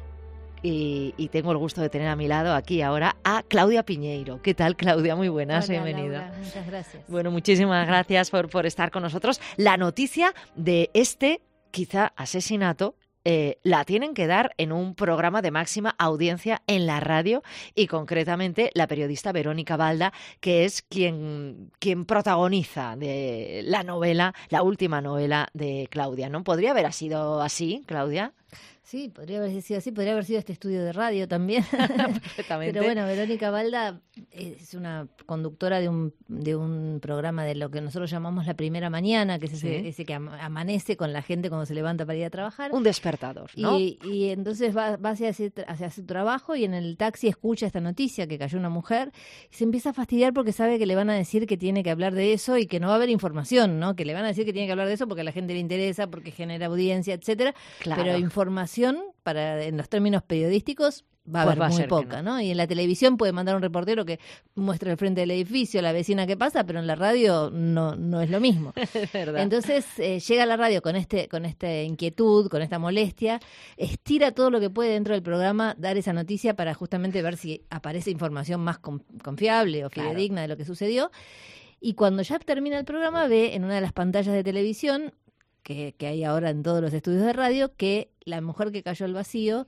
Y, y tengo el gusto de tener a mi lado aquí ahora a Claudia Piñeiro. ¿Qué tal, Claudia? Muy buenas, Hola, bienvenida. Laura, muchas gracias. Bueno, muchísimas gracias por, por estar con nosotros. La noticia de este, quizá, asesinato eh, la tienen que dar en un programa de máxima audiencia en la radio y concretamente la periodista Verónica Balda, que es quien, quien protagoniza de la novela, la última novela de Claudia, ¿no? ¿Podría haber sido así, Claudia? Sí, podría haber sido así, podría haber sido este estudio de radio también. Perfectamente. Pero bueno, Verónica Balda es una conductora de un de un programa de lo que nosotros llamamos La Primera Mañana, que es ese, Sí. ese que amanece con la gente cuando se levanta para ir a trabajar. Un despertador, ¿no? Y, y entonces va, va hacia, ese, hacia su trabajo y en el taxi escucha esta noticia que cayó una mujer y se empieza a fastidiar porque sabe que le van a decir que tiene que hablar de eso y que no va a haber información, ¿no? Que le van a decir que tiene que hablar de eso porque a la gente le interesa, porque genera audiencia, etcétera. Claro. Pero información para en los términos periodísticos va a Pues haber va a muy ser que poca, ¿no? Y en la televisión puede mandar un reportero que muestre el frente del edificio, la vecina que pasa, pero en la radio no no es lo mismo. Es verdad. Entonces eh, llega a la radio con este con esta inquietud, con esta molestia, estira todo lo que puede dentro del programa, dar esa noticia para justamente ver si aparece información más con- confiable o Claro. fidedigna de lo que sucedió. Y cuando ya termina el programa ve en una de las pantallas de televisión que, que hay ahora en todos los estudios de radio, que la mujer que cayó al vacío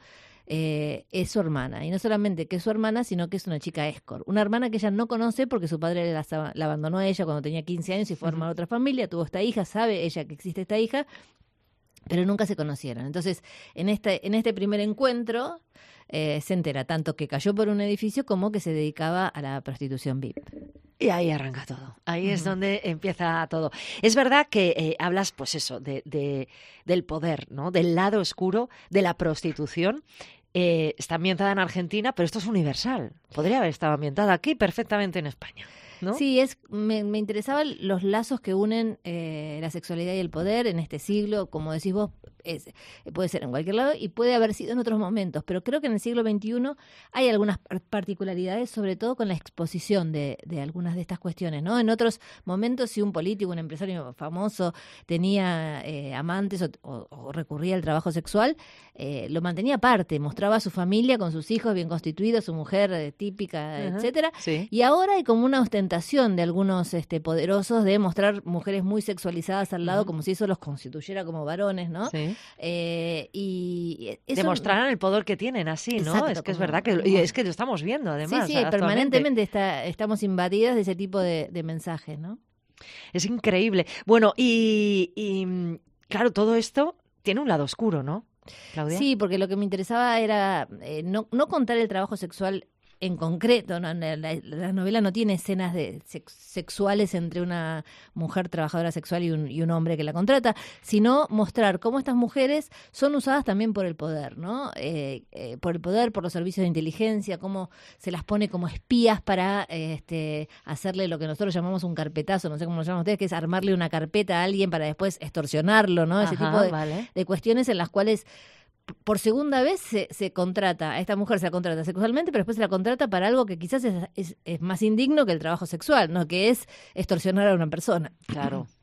eh, es su hermana. Y no solamente que es su hermana, sino que es una chica escort. Una hermana que ella no conoce porque su padre la, la abandonó a ella cuando tenía quince años y fue a armar otra familia, tuvo esta hija, sabe ella que existe esta hija, pero nunca se conocieron. Entonces, en este, en este primer encuentro eh, se entera tanto que cayó por un edificio como que se dedicaba a la prostitución V I P. Y ahí arranca todo, ahí es Ujú. donde empieza todo. Es verdad que eh, hablas, pues eso, de, de, del poder, ¿no? Del lado oscuro de la prostitución. Eh, está ambientada en Argentina, pero esto es universal. Podría haber estado ambientada aquí perfectamente en España, ¿no? Sí, es, me, me interesaban los lazos que unen eh, la sexualidad y el poder en este siglo, como decís vos, es, puede ser en cualquier lado y puede haber sido en otros momentos, pero creo que en el siglo veintiuno hay algunas par- particularidades, sobre todo con la exposición de, de algunas de estas cuestiones, ¿no? En otros momentos, si un político, un empresario famoso tenía eh, amantes o, o- o recurría al trabajo sexual, eh, lo mantenía aparte, mostraba a su familia con sus hijos bien constituidos, su mujer eh, típica, Ajá, etcétera. sí. Y ahora hay como una ostentación de algunos este, poderosos de mostrar mujeres muy sexualizadas al lado, Ujú. como si eso los constituyera como varones, ¿no? Sí. Eh, y eso, Demostrarán el poder que tienen así, ¿no? Exacto, es que es como- verdad que y es que lo estamos viendo además. sí, sí, actualmente. permanentemente está, estamos invadidas de ese tipo de, de mensajes, ¿no? Es increíble. Bueno, y, y mm, claro, todo esto tiene un lado oscuro, ¿no, Claudia? Sí, porque lo que me interesaba era eh, no, no contar el trabajo sexual en concreto, ¿no? la, la- la novela no tiene escenas de sex- sexuales entre una mujer trabajadora sexual y un, y un hombre que la contrata, sino mostrar cómo estas mujeres son usadas también por el poder, ¿no? Eh, eh, por el poder, por los servicios de inteligencia, cómo se las pone como espías para eh, este, hacerle lo que nosotros llamamos un carpetazo, no sé cómo lo llaman ustedes, que es armarle una carpeta a alguien para después extorsionarlo, ¿no? Ese Ajá, tipo de, vale. de cuestiones en las cuales por segunda vez se, se contrata, a esta mujer se la contrata sexualmente, pero después se la contrata para algo que quizás es, es, es más indigno que el trabajo sexual, ¿no? Que es extorsionar a una persona. Claro.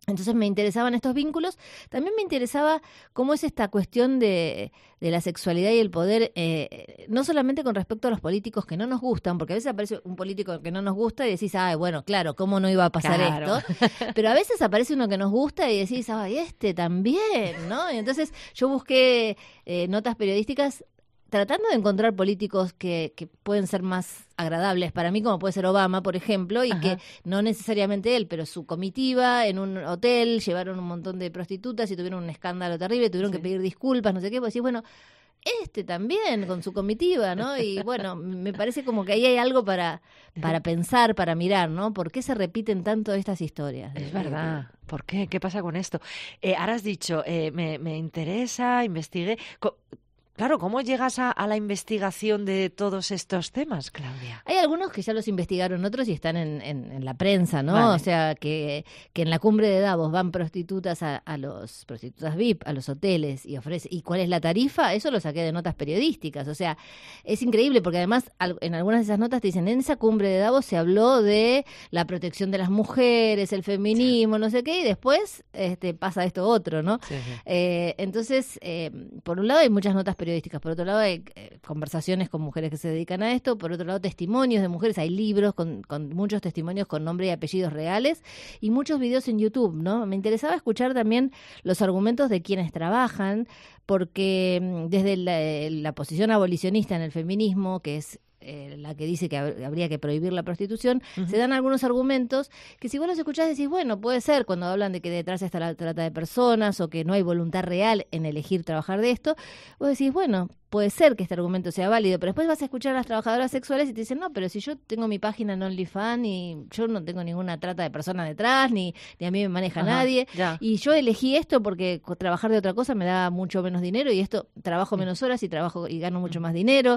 Entonces me interesaban estos vínculos. También me interesaba cómo es esta cuestión de, de la sexualidad y el poder, eh, no solamente con respecto a los políticos que no nos gustan, porque a veces aparece un político que no nos gusta y decís, ay, bueno, claro, ¿cómo no iba a pasar Claro. esto? Pero a veces aparece uno que nos gusta y decís, ay, este también, ¿no? Y entonces yo busqué eh, notas periodísticas tratando de encontrar políticos que, que pueden ser más agradables para mí, como puede ser Obama, por ejemplo, y Ajá. que no necesariamente él, pero su comitiva en un hotel llevaron un montón de prostitutas y tuvieron un escándalo terrible, tuvieron Sí. que pedir disculpas, no sé qué, pues decís, bueno, este también con su comitiva, ¿no? Y bueno, me parece como que ahí hay algo para, para pensar, para mirar, ¿no? ¿Por qué se repiten tanto estas historias? Es verdad. ¿Por qué? ¿Qué pasa con esto? Eh, ahora has dicho, eh, me, me interesa, investigué. Co- Claro, ¿cómo llegas a, a la investigación de todos estos temas, Claudia? Hay algunos que ya los investigaron otros y están en, en, en la prensa, ¿no? Vale. O sea, que, que en la cumbre de Davos van prostitutas a, a los prostitutas V I P, a los hoteles y ofrece ¿y cuál es la tarifa? Eso lo saqué de notas periodísticas. O sea, es increíble porque además al- en algunas de esas notas te dicen, en esa cumbre de Davos se habló de la protección de las mujeres, el feminismo, no sé qué, y después este, pasa esto otro, ¿no? Sí, sí. Eh, entonces, eh, por un lado hay muchas notas periodísticas, por otro lado hay eh, conversaciones con mujeres que se dedican a esto, por otro lado testimonios de mujeres, hay libros con, con muchos testimonios con nombre y apellidos reales y muchos videos en YouTube, ¿no? Me interesaba escuchar también los argumentos de quienes trabajan, porque mm, desde la, eh, la posición abolicionista en el feminismo, que es eh, la que dice que hab- habría que prohibir la prostitución, Ujú. se dan algunos argumentos que si vos los escuchás decís, bueno, puede ser cuando hablan de que detrás está la trata de personas o que no hay voluntad real en elegir trabajar de esto, vos decís, bueno, puede ser que este argumento sea válido, pero después vas a escuchar a las trabajadoras sexuales y te dicen, no, pero si yo tengo mi página en OnlyFans y yo no tengo ninguna trata de personas detrás, ni, ni a mí me maneja Ajá, nadie, ya. y yo elegí esto porque co- trabajar de otra cosa me da mucho menos dinero y esto trabajo menos horas y trabajo y gano mucho más dinero.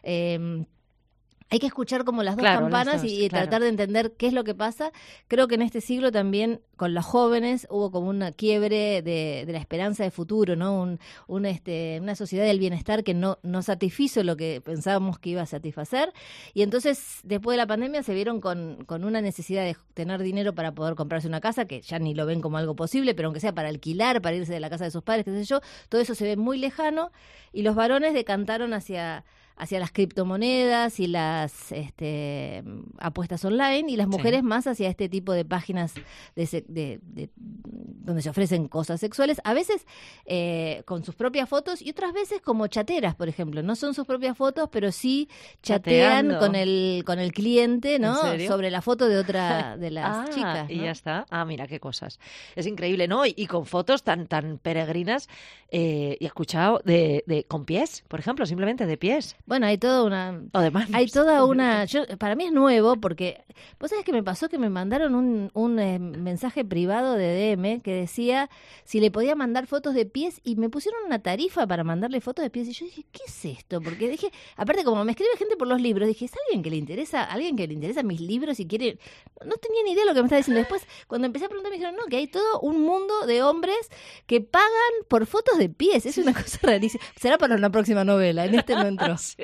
Eh, hay que escuchar como las dos Claro, las campanas dos, y, y claro. tratar de entender qué es lo que pasa. Creo que en este siglo también con los jóvenes hubo como una quiebre de, de la esperanza de futuro, ¿no? Un, un, este, una sociedad del bienestar que no, no satisfizo lo que pensábamos que iba a satisfacer. Y entonces, después de la pandemia, se vieron con, con una necesidad de tener dinero para poder comprarse una casa, que ya ni lo ven como algo posible, pero aunque sea para alquilar, para irse de la casa de sus padres, qué sé yo, todo eso se ve muy lejano. Y los varones decantaron hacia... hacia las criptomonedas y las este, apuestas online y las mujeres Sí. más hacia este tipo de páginas de, se- de- de- donde se ofrecen cosas sexuales, a veces eh, con sus propias fotos y otras veces como chateras, por ejemplo. No son sus propias fotos, pero sí chatean Chateando. con el con el cliente, ¿no? ¿En serio? Sobre la foto de otra de las Ah, chicas, y ¿no? ya está. Ah, mira qué cosas. Es increíble, ¿no? Y, y con fotos tan tan peregrinas. Eh, y he escuchado de, de con pies, por ejemplo, simplemente de pies. Bueno, hay toda una... O de manos. Hay toda una... Yo, para mí es nuevo porque... ¿Vos sabés qué me pasó? Que me mandaron un, un eh, mensaje privado de D M que decía si le podía mandar fotos de pies y me pusieron una tarifa para mandarle fotos de pies y yo dije, ¿qué es esto? Porque dije, aparte como me escribe gente por los libros, dije, ¿es alguien que le interesa? ¿Alguien que le interesa mis libros y quiere...? No tenía ni idea de lo que me estaba diciendo. Después, cuando empecé a preguntar, me dijeron, no, que hay todo un mundo de hombres que pagan por fotos de pies. Es una cosa rarísima. Será para una próxima novela. En este no entró. Sí.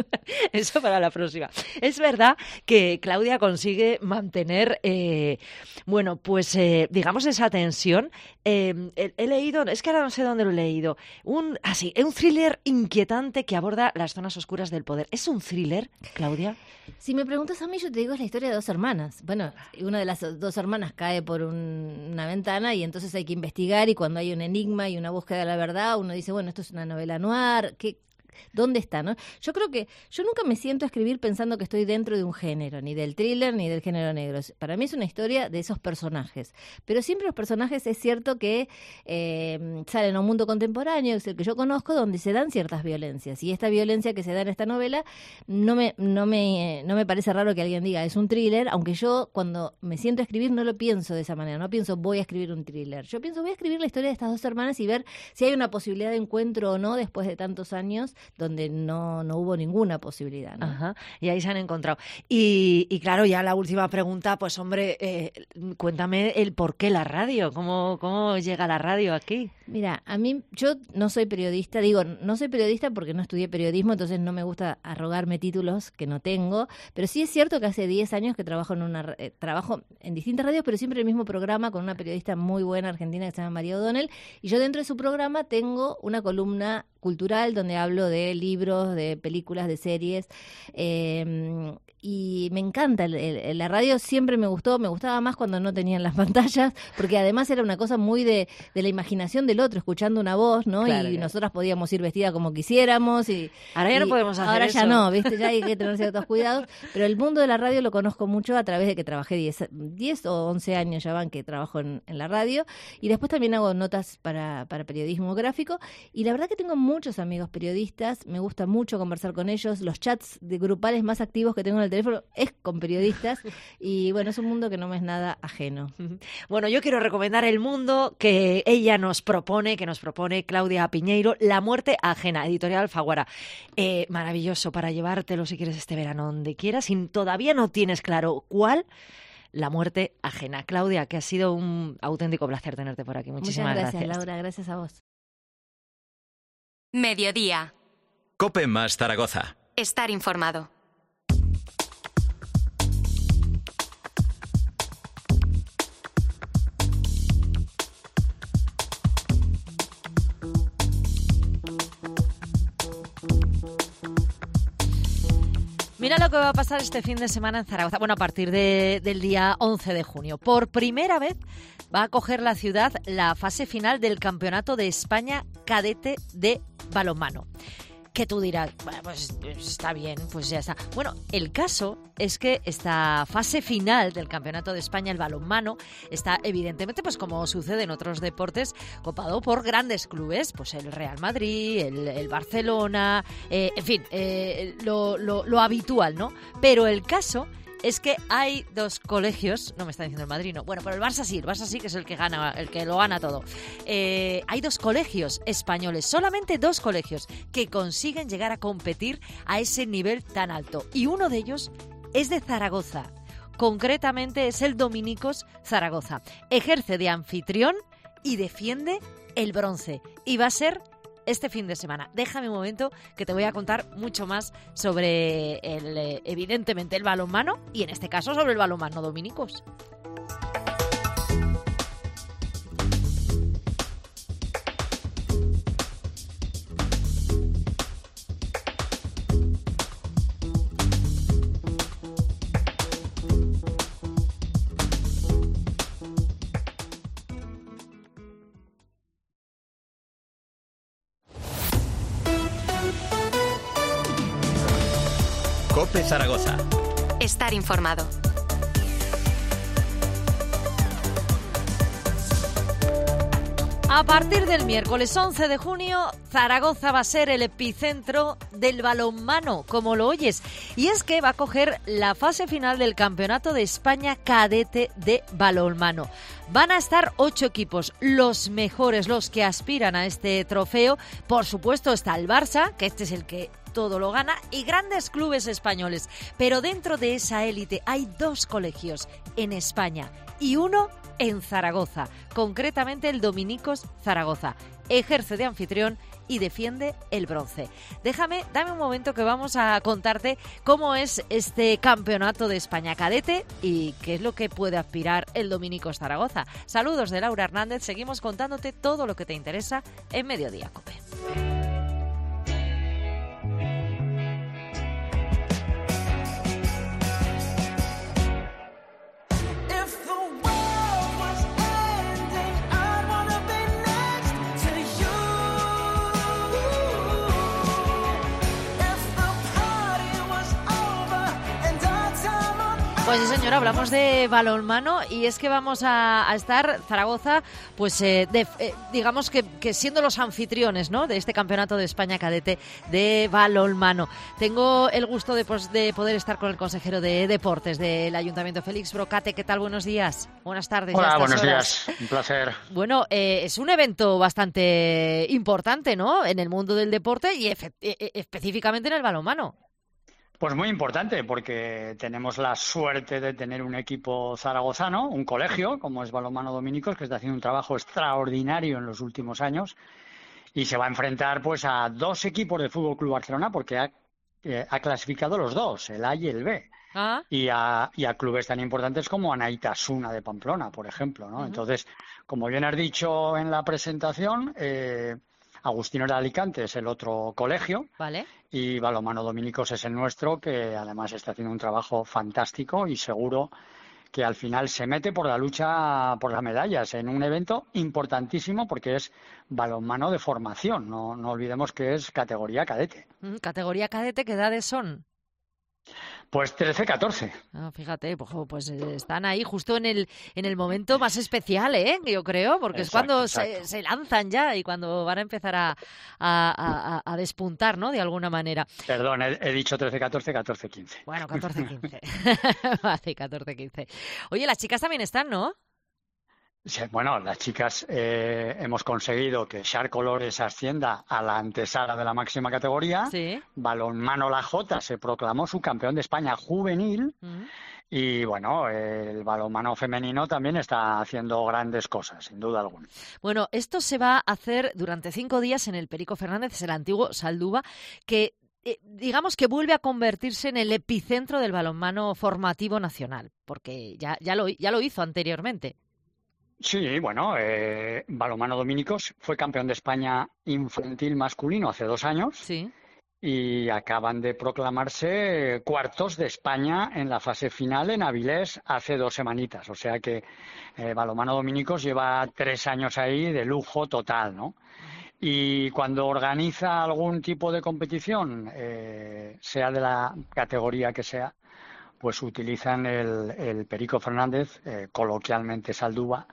Eso para la próxima. Es verdad que Claudia consigue mantener, eh, bueno, pues eh, digamos esa tensión. Eh, he, he leído, es que ahora no sé dónde lo he leído, un, así, un thriller inquietante que aborda las zonas oscuras del poder. ¿Es un thriller, Claudia? Si me preguntas a mí, yo te digo, es la historia de dos hermanas. Bueno, una de las dos hermanas cae por un- una ventana y entonces hay que investigar y cuando hay un enigma y una búsqueda de la verdad, uno dice, bueno, esto es una novela noir, ¿qué, ¿dónde está? ¿No? Yo creo que yo nunca me siento a escribir pensando que estoy dentro de un género, ni del thriller ni del género negro. Para mí es una historia de esos personajes. Pero siempre los personajes es cierto que eh, salen a un mundo contemporáneo, es el que yo conozco, donde se dan ciertas violencias. Y esta violencia que se da en esta novela no me, no me, no me parece raro que alguien diga es un thriller, aunque yo cuando me siento a escribir no lo pienso de esa manera, no pienso voy a escribir un thriller. Yo pienso voy a escribir la historia de estas dos hermanas y ver si hay una posibilidad de encuentro o no después de tantos años donde no, no hubo ninguna posibilidad, ¿no? Ajá, y ahí se han encontrado. Y, y claro, ya la última pregunta, pues hombre, eh, cuéntame el por qué la radio, cómo, cómo llega la radio aquí. Mira, a mí, yo no soy periodista, digo, no soy periodista porque no estudié periodismo, entonces no me gusta arrogarme títulos que no tengo, pero sí es cierto que hace diez años que trabajo en una eh, trabajo en distintas radios, pero siempre en el mismo programa con una periodista muy buena argentina que se llama María O'Donnell, y yo dentro de su programa tengo una columna cultural donde hablo de libros, de películas, de series, eh, y me encanta, el, el, la radio siempre me gustó, me gustaba más cuando no tenían las pantallas, porque además era una cosa muy de, de la imaginación del otro, escuchando una voz, ¿no? Claro, y claro. Nosotras podíamos ir vestidas como quisiéramos. Y, ahora ya y no podemos hacer ahora eso. Ahora ya no, ¿viste? Ya hay que tener ciertos cuidados, pero el mundo de la radio lo conozco mucho a través de que trabajé diez o once años ya van que trabajo en, en la radio, y después también hago notas para, para periodismo gráfico, y la verdad que tengo muchos amigos periodistas, me gusta mucho conversar con ellos, los chats de grupales más activos que tengo en el teléfono es con periodistas, y bueno, es un mundo que no me es nada ajeno. Bueno, yo quiero recomendar el mundo que ella nos propone, que nos propone Claudia Piñeiro, La muerte ajena, editorial Alfaguara. Eh, maravilloso para llevártelo si quieres este verano donde quieras, y todavía no tienes claro cuál. La muerte ajena. Claudia, que ha sido un auténtico placer tenerte por aquí. Muchísimas Muchas gracias, gracias. Laura, gracias a vos. Mediodía. COPE más Zaragoza. Estar informado. Mira lo que va a pasar este fin de semana en Zaragoza. Bueno, a partir de, del día once de junio. Por primera vez va a coger la ciudad la fase final del Campeonato de España Cadete de Balonmano. Que tú dirás, bueno, pues está bien, pues ya está. Bueno, el caso es que esta fase final del Campeonato de España, el balonmano, está evidentemente, pues como sucede en otros deportes, copado por grandes clubes, pues el Real Madrid, el, el Barcelona, eh, en fin, eh, lo, lo, lo habitual, ¿no? Pero el caso es que hay dos colegios, no me está diciendo el Madrid, no, bueno, pero el Barça sí, el Barça sí que es el que gana, el que lo gana todo. Eh, hay dos colegios españoles, solamente dos colegios que consiguen llegar a competir a ese nivel tan alto. Y uno de ellos es de Zaragoza, concretamente es el Dominicos Zaragoza. Ejerce de anfitrión y defiende el bronce. Y va a ser este fin de semana. Déjame un momento que te voy a contar mucho más sobre, el, eh, evidentemente, el balonmano y en este caso sobre el balonmano Dominicos. COPE Zaragoza. Estar informado. A partir del miércoles once de junio, Zaragoza va a ser el epicentro del balonmano, como lo oyes. Y es que va a coger la fase final del Campeonato de España Cadete de Balonmano. Van a estar ocho equipos, los mejores, los que aspiran a este trofeo. Por supuesto está el Barça, que este es el que todo lo gana, y grandes clubes españoles. Pero dentro de esa élite hay dos colegios en España y uno en Zaragoza, concretamente el Dominicos Zaragoza. Ejerce de anfitrión y defiende el bronce. Déjame, dame un momento que vamos a contarte cómo es este campeonato de España cadete y qué es lo que puede aspirar el Dominicos Zaragoza. Saludos de Laura Hernández, seguimos contándote todo lo que te interesa en Mediodía COPE. Pues sí, señora, hablamos de balonmano y es que vamos a, a estar, Zaragoza, pues eh, de, eh, digamos que, que siendo los anfitriones, ¿no?, de este campeonato de España cadete de balonmano. Tengo el gusto de, pues, de poder estar con el consejero de Deportes del Ayuntamiento, Félix Brocate. ¿Qué tal? Buenos días. Buenas tardes. Hola, buenos horas. días. Un placer. Bueno, eh, es un evento bastante importante, ¿no?, en el mundo del deporte y efe- e- específicamente en el balonmano. Pues muy importante, porque tenemos la suerte de tener un equipo zaragozano, un colegio, como es Balonmano Dominicos, que está haciendo un trabajo extraordinario en los últimos años, y se va a enfrentar pues a dos equipos del Fútbol Club Barcelona, porque ha, eh, ha clasificado los dos, el A y el B, Ah, y a, y a clubes tan importantes como Anaitasuna de Pamplona, por ejemplo, ¿no? Ujú. Entonces, como bien has dicho en la presentación, eh, Agustino de Alicante es el otro colegio, vale. y Balonmano Dominicos es el nuestro, que además está haciendo un trabajo fantástico y seguro que al final se mete por la lucha por las medallas en un evento importantísimo, porque es balonmano de formación. No, no olvidemos que es categoría cadete. Mm, Categoría cadete, ¿qué edades son? Pues trece catorce. Ah, fíjate, pues, jo, pues eh, están ahí justo en el en el momento más especial, ¿eh? Yo creo, porque es Exacto, cuando se, exacto. se lanzan ya y cuando van a empezar a, a, a- a despuntar, ¿no?, de alguna manera. Perdón, he, he dicho trece catorce, catorce quince. Bueno, catorce quince. Vale, catorce quince. Oye, las chicas también están, ¿no? Sí, bueno, las chicas eh, hemos conseguido que Shark Colores ascienda a la antesala de la máxima categoría. Sí. Balonmano La Jota se proclamó su campeón de España juvenil. Ujú. Y bueno, el balonmano femenino también está haciendo grandes cosas, sin duda alguna. Bueno, esto se va a hacer durante cinco días en el Perico Fernández, es el antiguo Salduba, que eh, digamos que vuelve a convertirse en el epicentro del balonmano formativo nacional, porque ya, ya, lo, ya lo hizo anteriormente. Sí, bueno, eh, Balonmano Dominicos fue campeón de España infantil masculino hace dos años. Sí. Y acaban de proclamarse cuartos de España en la fase final en Avilés hace dos semanitas. O sea que eh, Balonmano Dominicos lleva tres años ahí de lujo total, ¿no? Y cuando organiza algún tipo de competición, eh, sea de la categoría que sea, pues utilizan el, el Perico Fernández, eh, coloquialmente Salduba,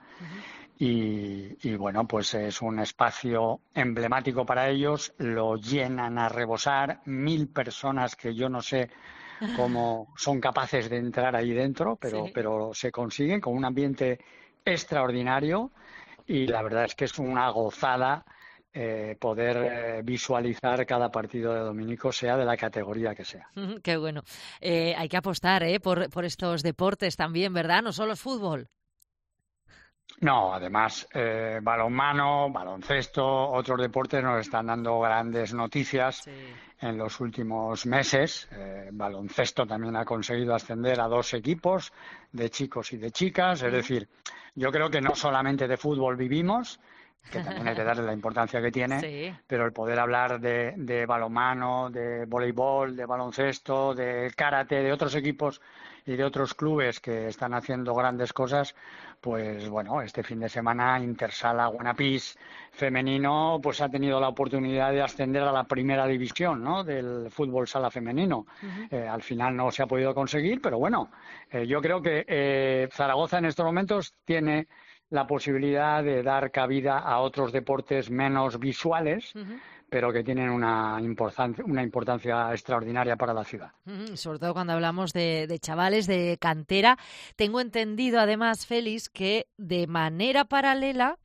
y, y bueno, pues es un espacio emblemático para ellos, lo llenan a rebosar, mil personas que yo no sé cómo son capaces de entrar ahí dentro, pero, Sí. pero se consiguen con un ambiente extraordinario, y la verdad es que es una gozada eh, poder eh, visualizar cada partido de Dominico, sea de la categoría que sea. Ujú, qué bueno. Eh, hay que apostar, ¿eh?, por, por estos deportes también, ¿verdad? No solo es fútbol. No, además, eh, balonmano, baloncesto, otros deportes nos están dando grandes noticias en los últimos meses. Eh, baloncesto también ha conseguido ascender a dos equipos de chicos y de chicas. Es decir, yo creo que no solamente de fútbol vivimos, que también hay que darle la importancia que tiene, Sí. pero el poder hablar de, de balonmano, de voleibol, de baloncesto, de karate, de otros equipos y de otros clubes que están haciendo grandes cosas, pues bueno, este fin de semana Intersala Guanapís femenino pues ha tenido la oportunidad de ascender a la primera división, ¿no?, del fútbol sala femenino. Ujú. Eh, al final no se ha podido conseguir, pero bueno, eh, yo creo que eh, Zaragoza en estos momentos tiene la posibilidad de dar cabida a otros deportes menos visuales, Ujú. pero que tienen una importancia, una importancia extraordinaria para la ciudad. Ujú, sobre todo cuando hablamos de, de chavales de cantera. Tengo entendido, además, Félix, que de manera paralela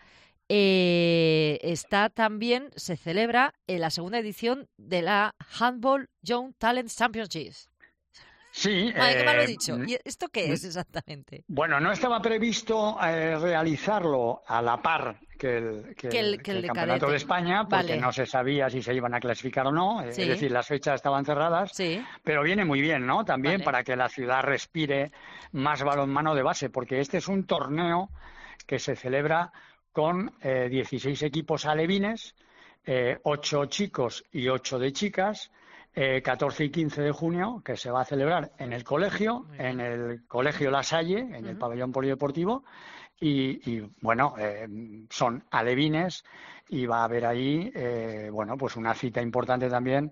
eh, está también, se celebra en la segunda edición de la Handball Young Talent Championship. Sí. Ay, qué mal lo he eh, dicho. ¿Y esto qué es exactamente? Bueno, no estaba previsto eh, realizarlo a la par que el, que Que el- el- que que el el de Campeonato cadete. de España, porque Vale. no se sabía si se iban a clasificar o no. eh, Sí. Es decir, las fechas estaban cerradas. Sí. Pero viene muy bien, ¿no? También Vale. para que la ciudad respire más balonmano de base, porque este es un torneo que se celebra con eh, dieciséis equipos alevines, eh, ocho chicos y ocho de chicas, eh, catorce y quince de junio, que se va a celebrar en el colegio, en el Colegio La Salle, en el pabellón polideportivo, y, y, bueno, eh, son alevines y va a haber ahí, eh, bueno, pues una cita importante también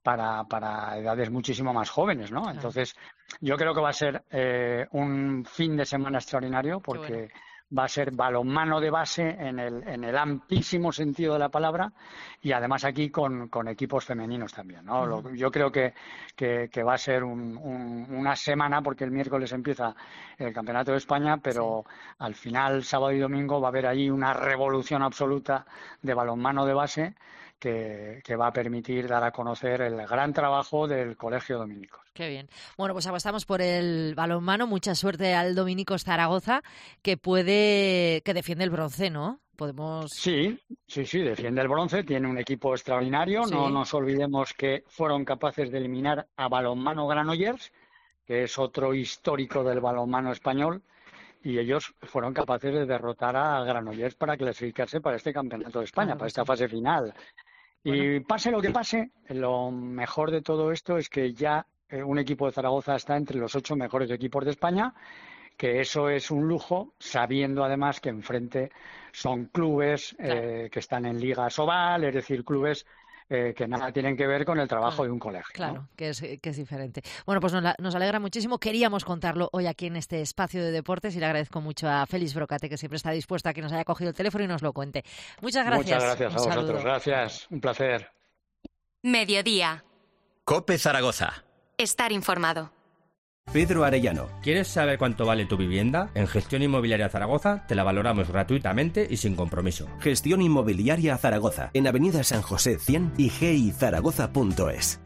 para, para edades muchísimo más jóvenes, ¿no? Claro. Entonces, yo creo que va a ser eh, un fin de semana extraordinario porque bueno. va a ser balonmano de base en el, en el amplísimo sentido de la palabra y además aquí con, con equipos femeninos también, ¿no? Uh-huh. Lo, yo creo que, que, que va a ser un, un, una semana porque el miércoles empieza el Campeonato de España, pero sí. al final, sábado y domingo, va a haber ahí una revolución absoluta de balonmano de base Que, que va a permitir dar a conocer el gran trabajo del Colegio Dominicos. Qué bien. Bueno, pues apostamos por el balonmano. Mucha suerte al Dominicos Zaragoza, que puede, que defiende el bronce, ¿no? Podemos. Sí, sí, sí, defiende el bronce. Tiene un equipo extraordinario. Sí. No nos olvidemos que fueron capaces de eliminar a Balonmano Granollers, que es otro histórico del balonmano español. Y ellos fueron capaces de derrotar a Granollers para clasificarse para este Campeonato de España, claro, para esta sí. fase final. Bueno. Y pase lo que pase, lo mejor de todo esto es que ya eh, un equipo de Zaragoza está entre los ocho mejores equipos de España, que eso es un lujo, sabiendo además que enfrente son clubes claro. eh, que están en Liga Sobal, es decir, clubes Eh, que nada tienen que ver con el trabajo claro, de un colegio. Claro, ¿no? que, es, que es diferente. Bueno, pues nos, la, nos alegra muchísimo. Queríamos contarlo hoy aquí en este espacio de deportes y le agradezco mucho a Félix Brocate, que siempre está dispuesta a que nos haya cogido el teléfono y nos lo cuente. Muchas gracias. Muchas gracias un a vosotros. saludo. Gracias. Un placer. Mediodía. COPE Zaragoza. Estar informado. Pedro Arellano. ¿Quieres saber cuánto vale tu vivienda? En Gestión Inmobiliaria Zaragoza te la valoramos gratuitamente y sin compromiso. Gestión Inmobiliaria Zaragoza, en Avenida San José cien y g i zaragoza punto es.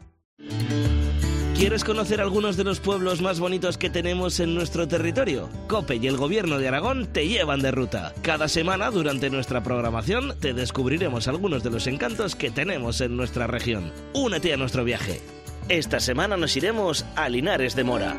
¿Quieres conocer algunos de los pueblos más bonitos que tenemos en nuestro territorio? COPE y el Gobierno de Aragón te llevan de ruta. Cada semana, durante nuestra programación, te descubriremos algunos de los encantos que tenemos en nuestra región. Únete a nuestro viaje. Esta semana nos iremos a Linares de Mora.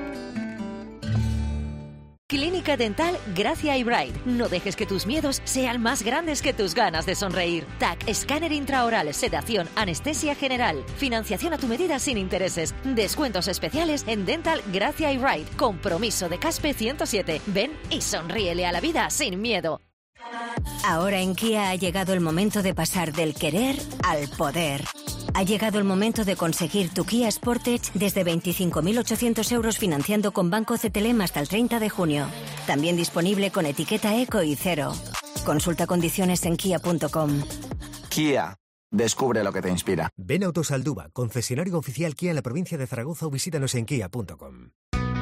Clínica Dental Gracia y Bright. No dejes que tus miedos sean más grandes que tus ganas de sonreír. T A C, escáner intraoral, sedación, anestesia general. Financiación a tu medida sin intereses. Descuentos especiales en Dental Gracia y Bright. Compromiso de Caspe ciento siete. Ven y sonríele a la vida sin miedo. Ahora en Kia ha llegado el momento de pasar del querer al poder. Ha llegado el momento de conseguir tu Kia Sportage desde veinticinco mil ochocientos euros financiando con Banco C T L M hasta el treinta de junio. También disponible con etiqueta eco y cero. Consulta condiciones en kia punto com. Kia. Descubre lo que te inspira. Ven a Autosalduba, concesionario oficial Kia en la provincia de Zaragoza, o visítanos en kia punto com.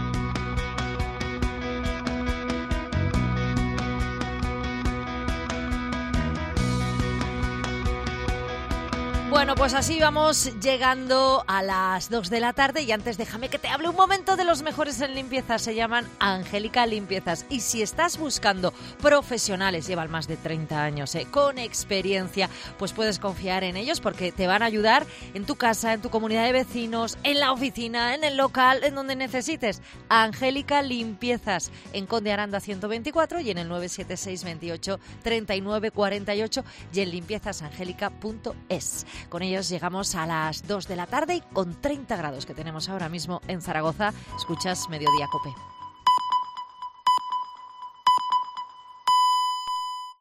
Bueno, pues así vamos llegando a las dos de la tarde y antes déjame que te hable un momento de los mejores en limpieza. Se llaman Angélica Limpiezas y si estás buscando profesionales, llevan más de treinta años eh, con experiencia, pues puedes confiar en ellos porque te van a ayudar en tu casa, en tu comunidad de vecinos, en la oficina, en el local, en donde necesites. Angélica Limpiezas en Conde Aranda ciento veinticuatro y en el nueve siete seis veintiocho treinta y nueve cuarenta y ocho y en limpiezasangélica punto es. Con ellos llegamos a las dos de la tarde y con treinta grados que tenemos ahora mismo en Zaragoza, escuchas Mediodía COPE.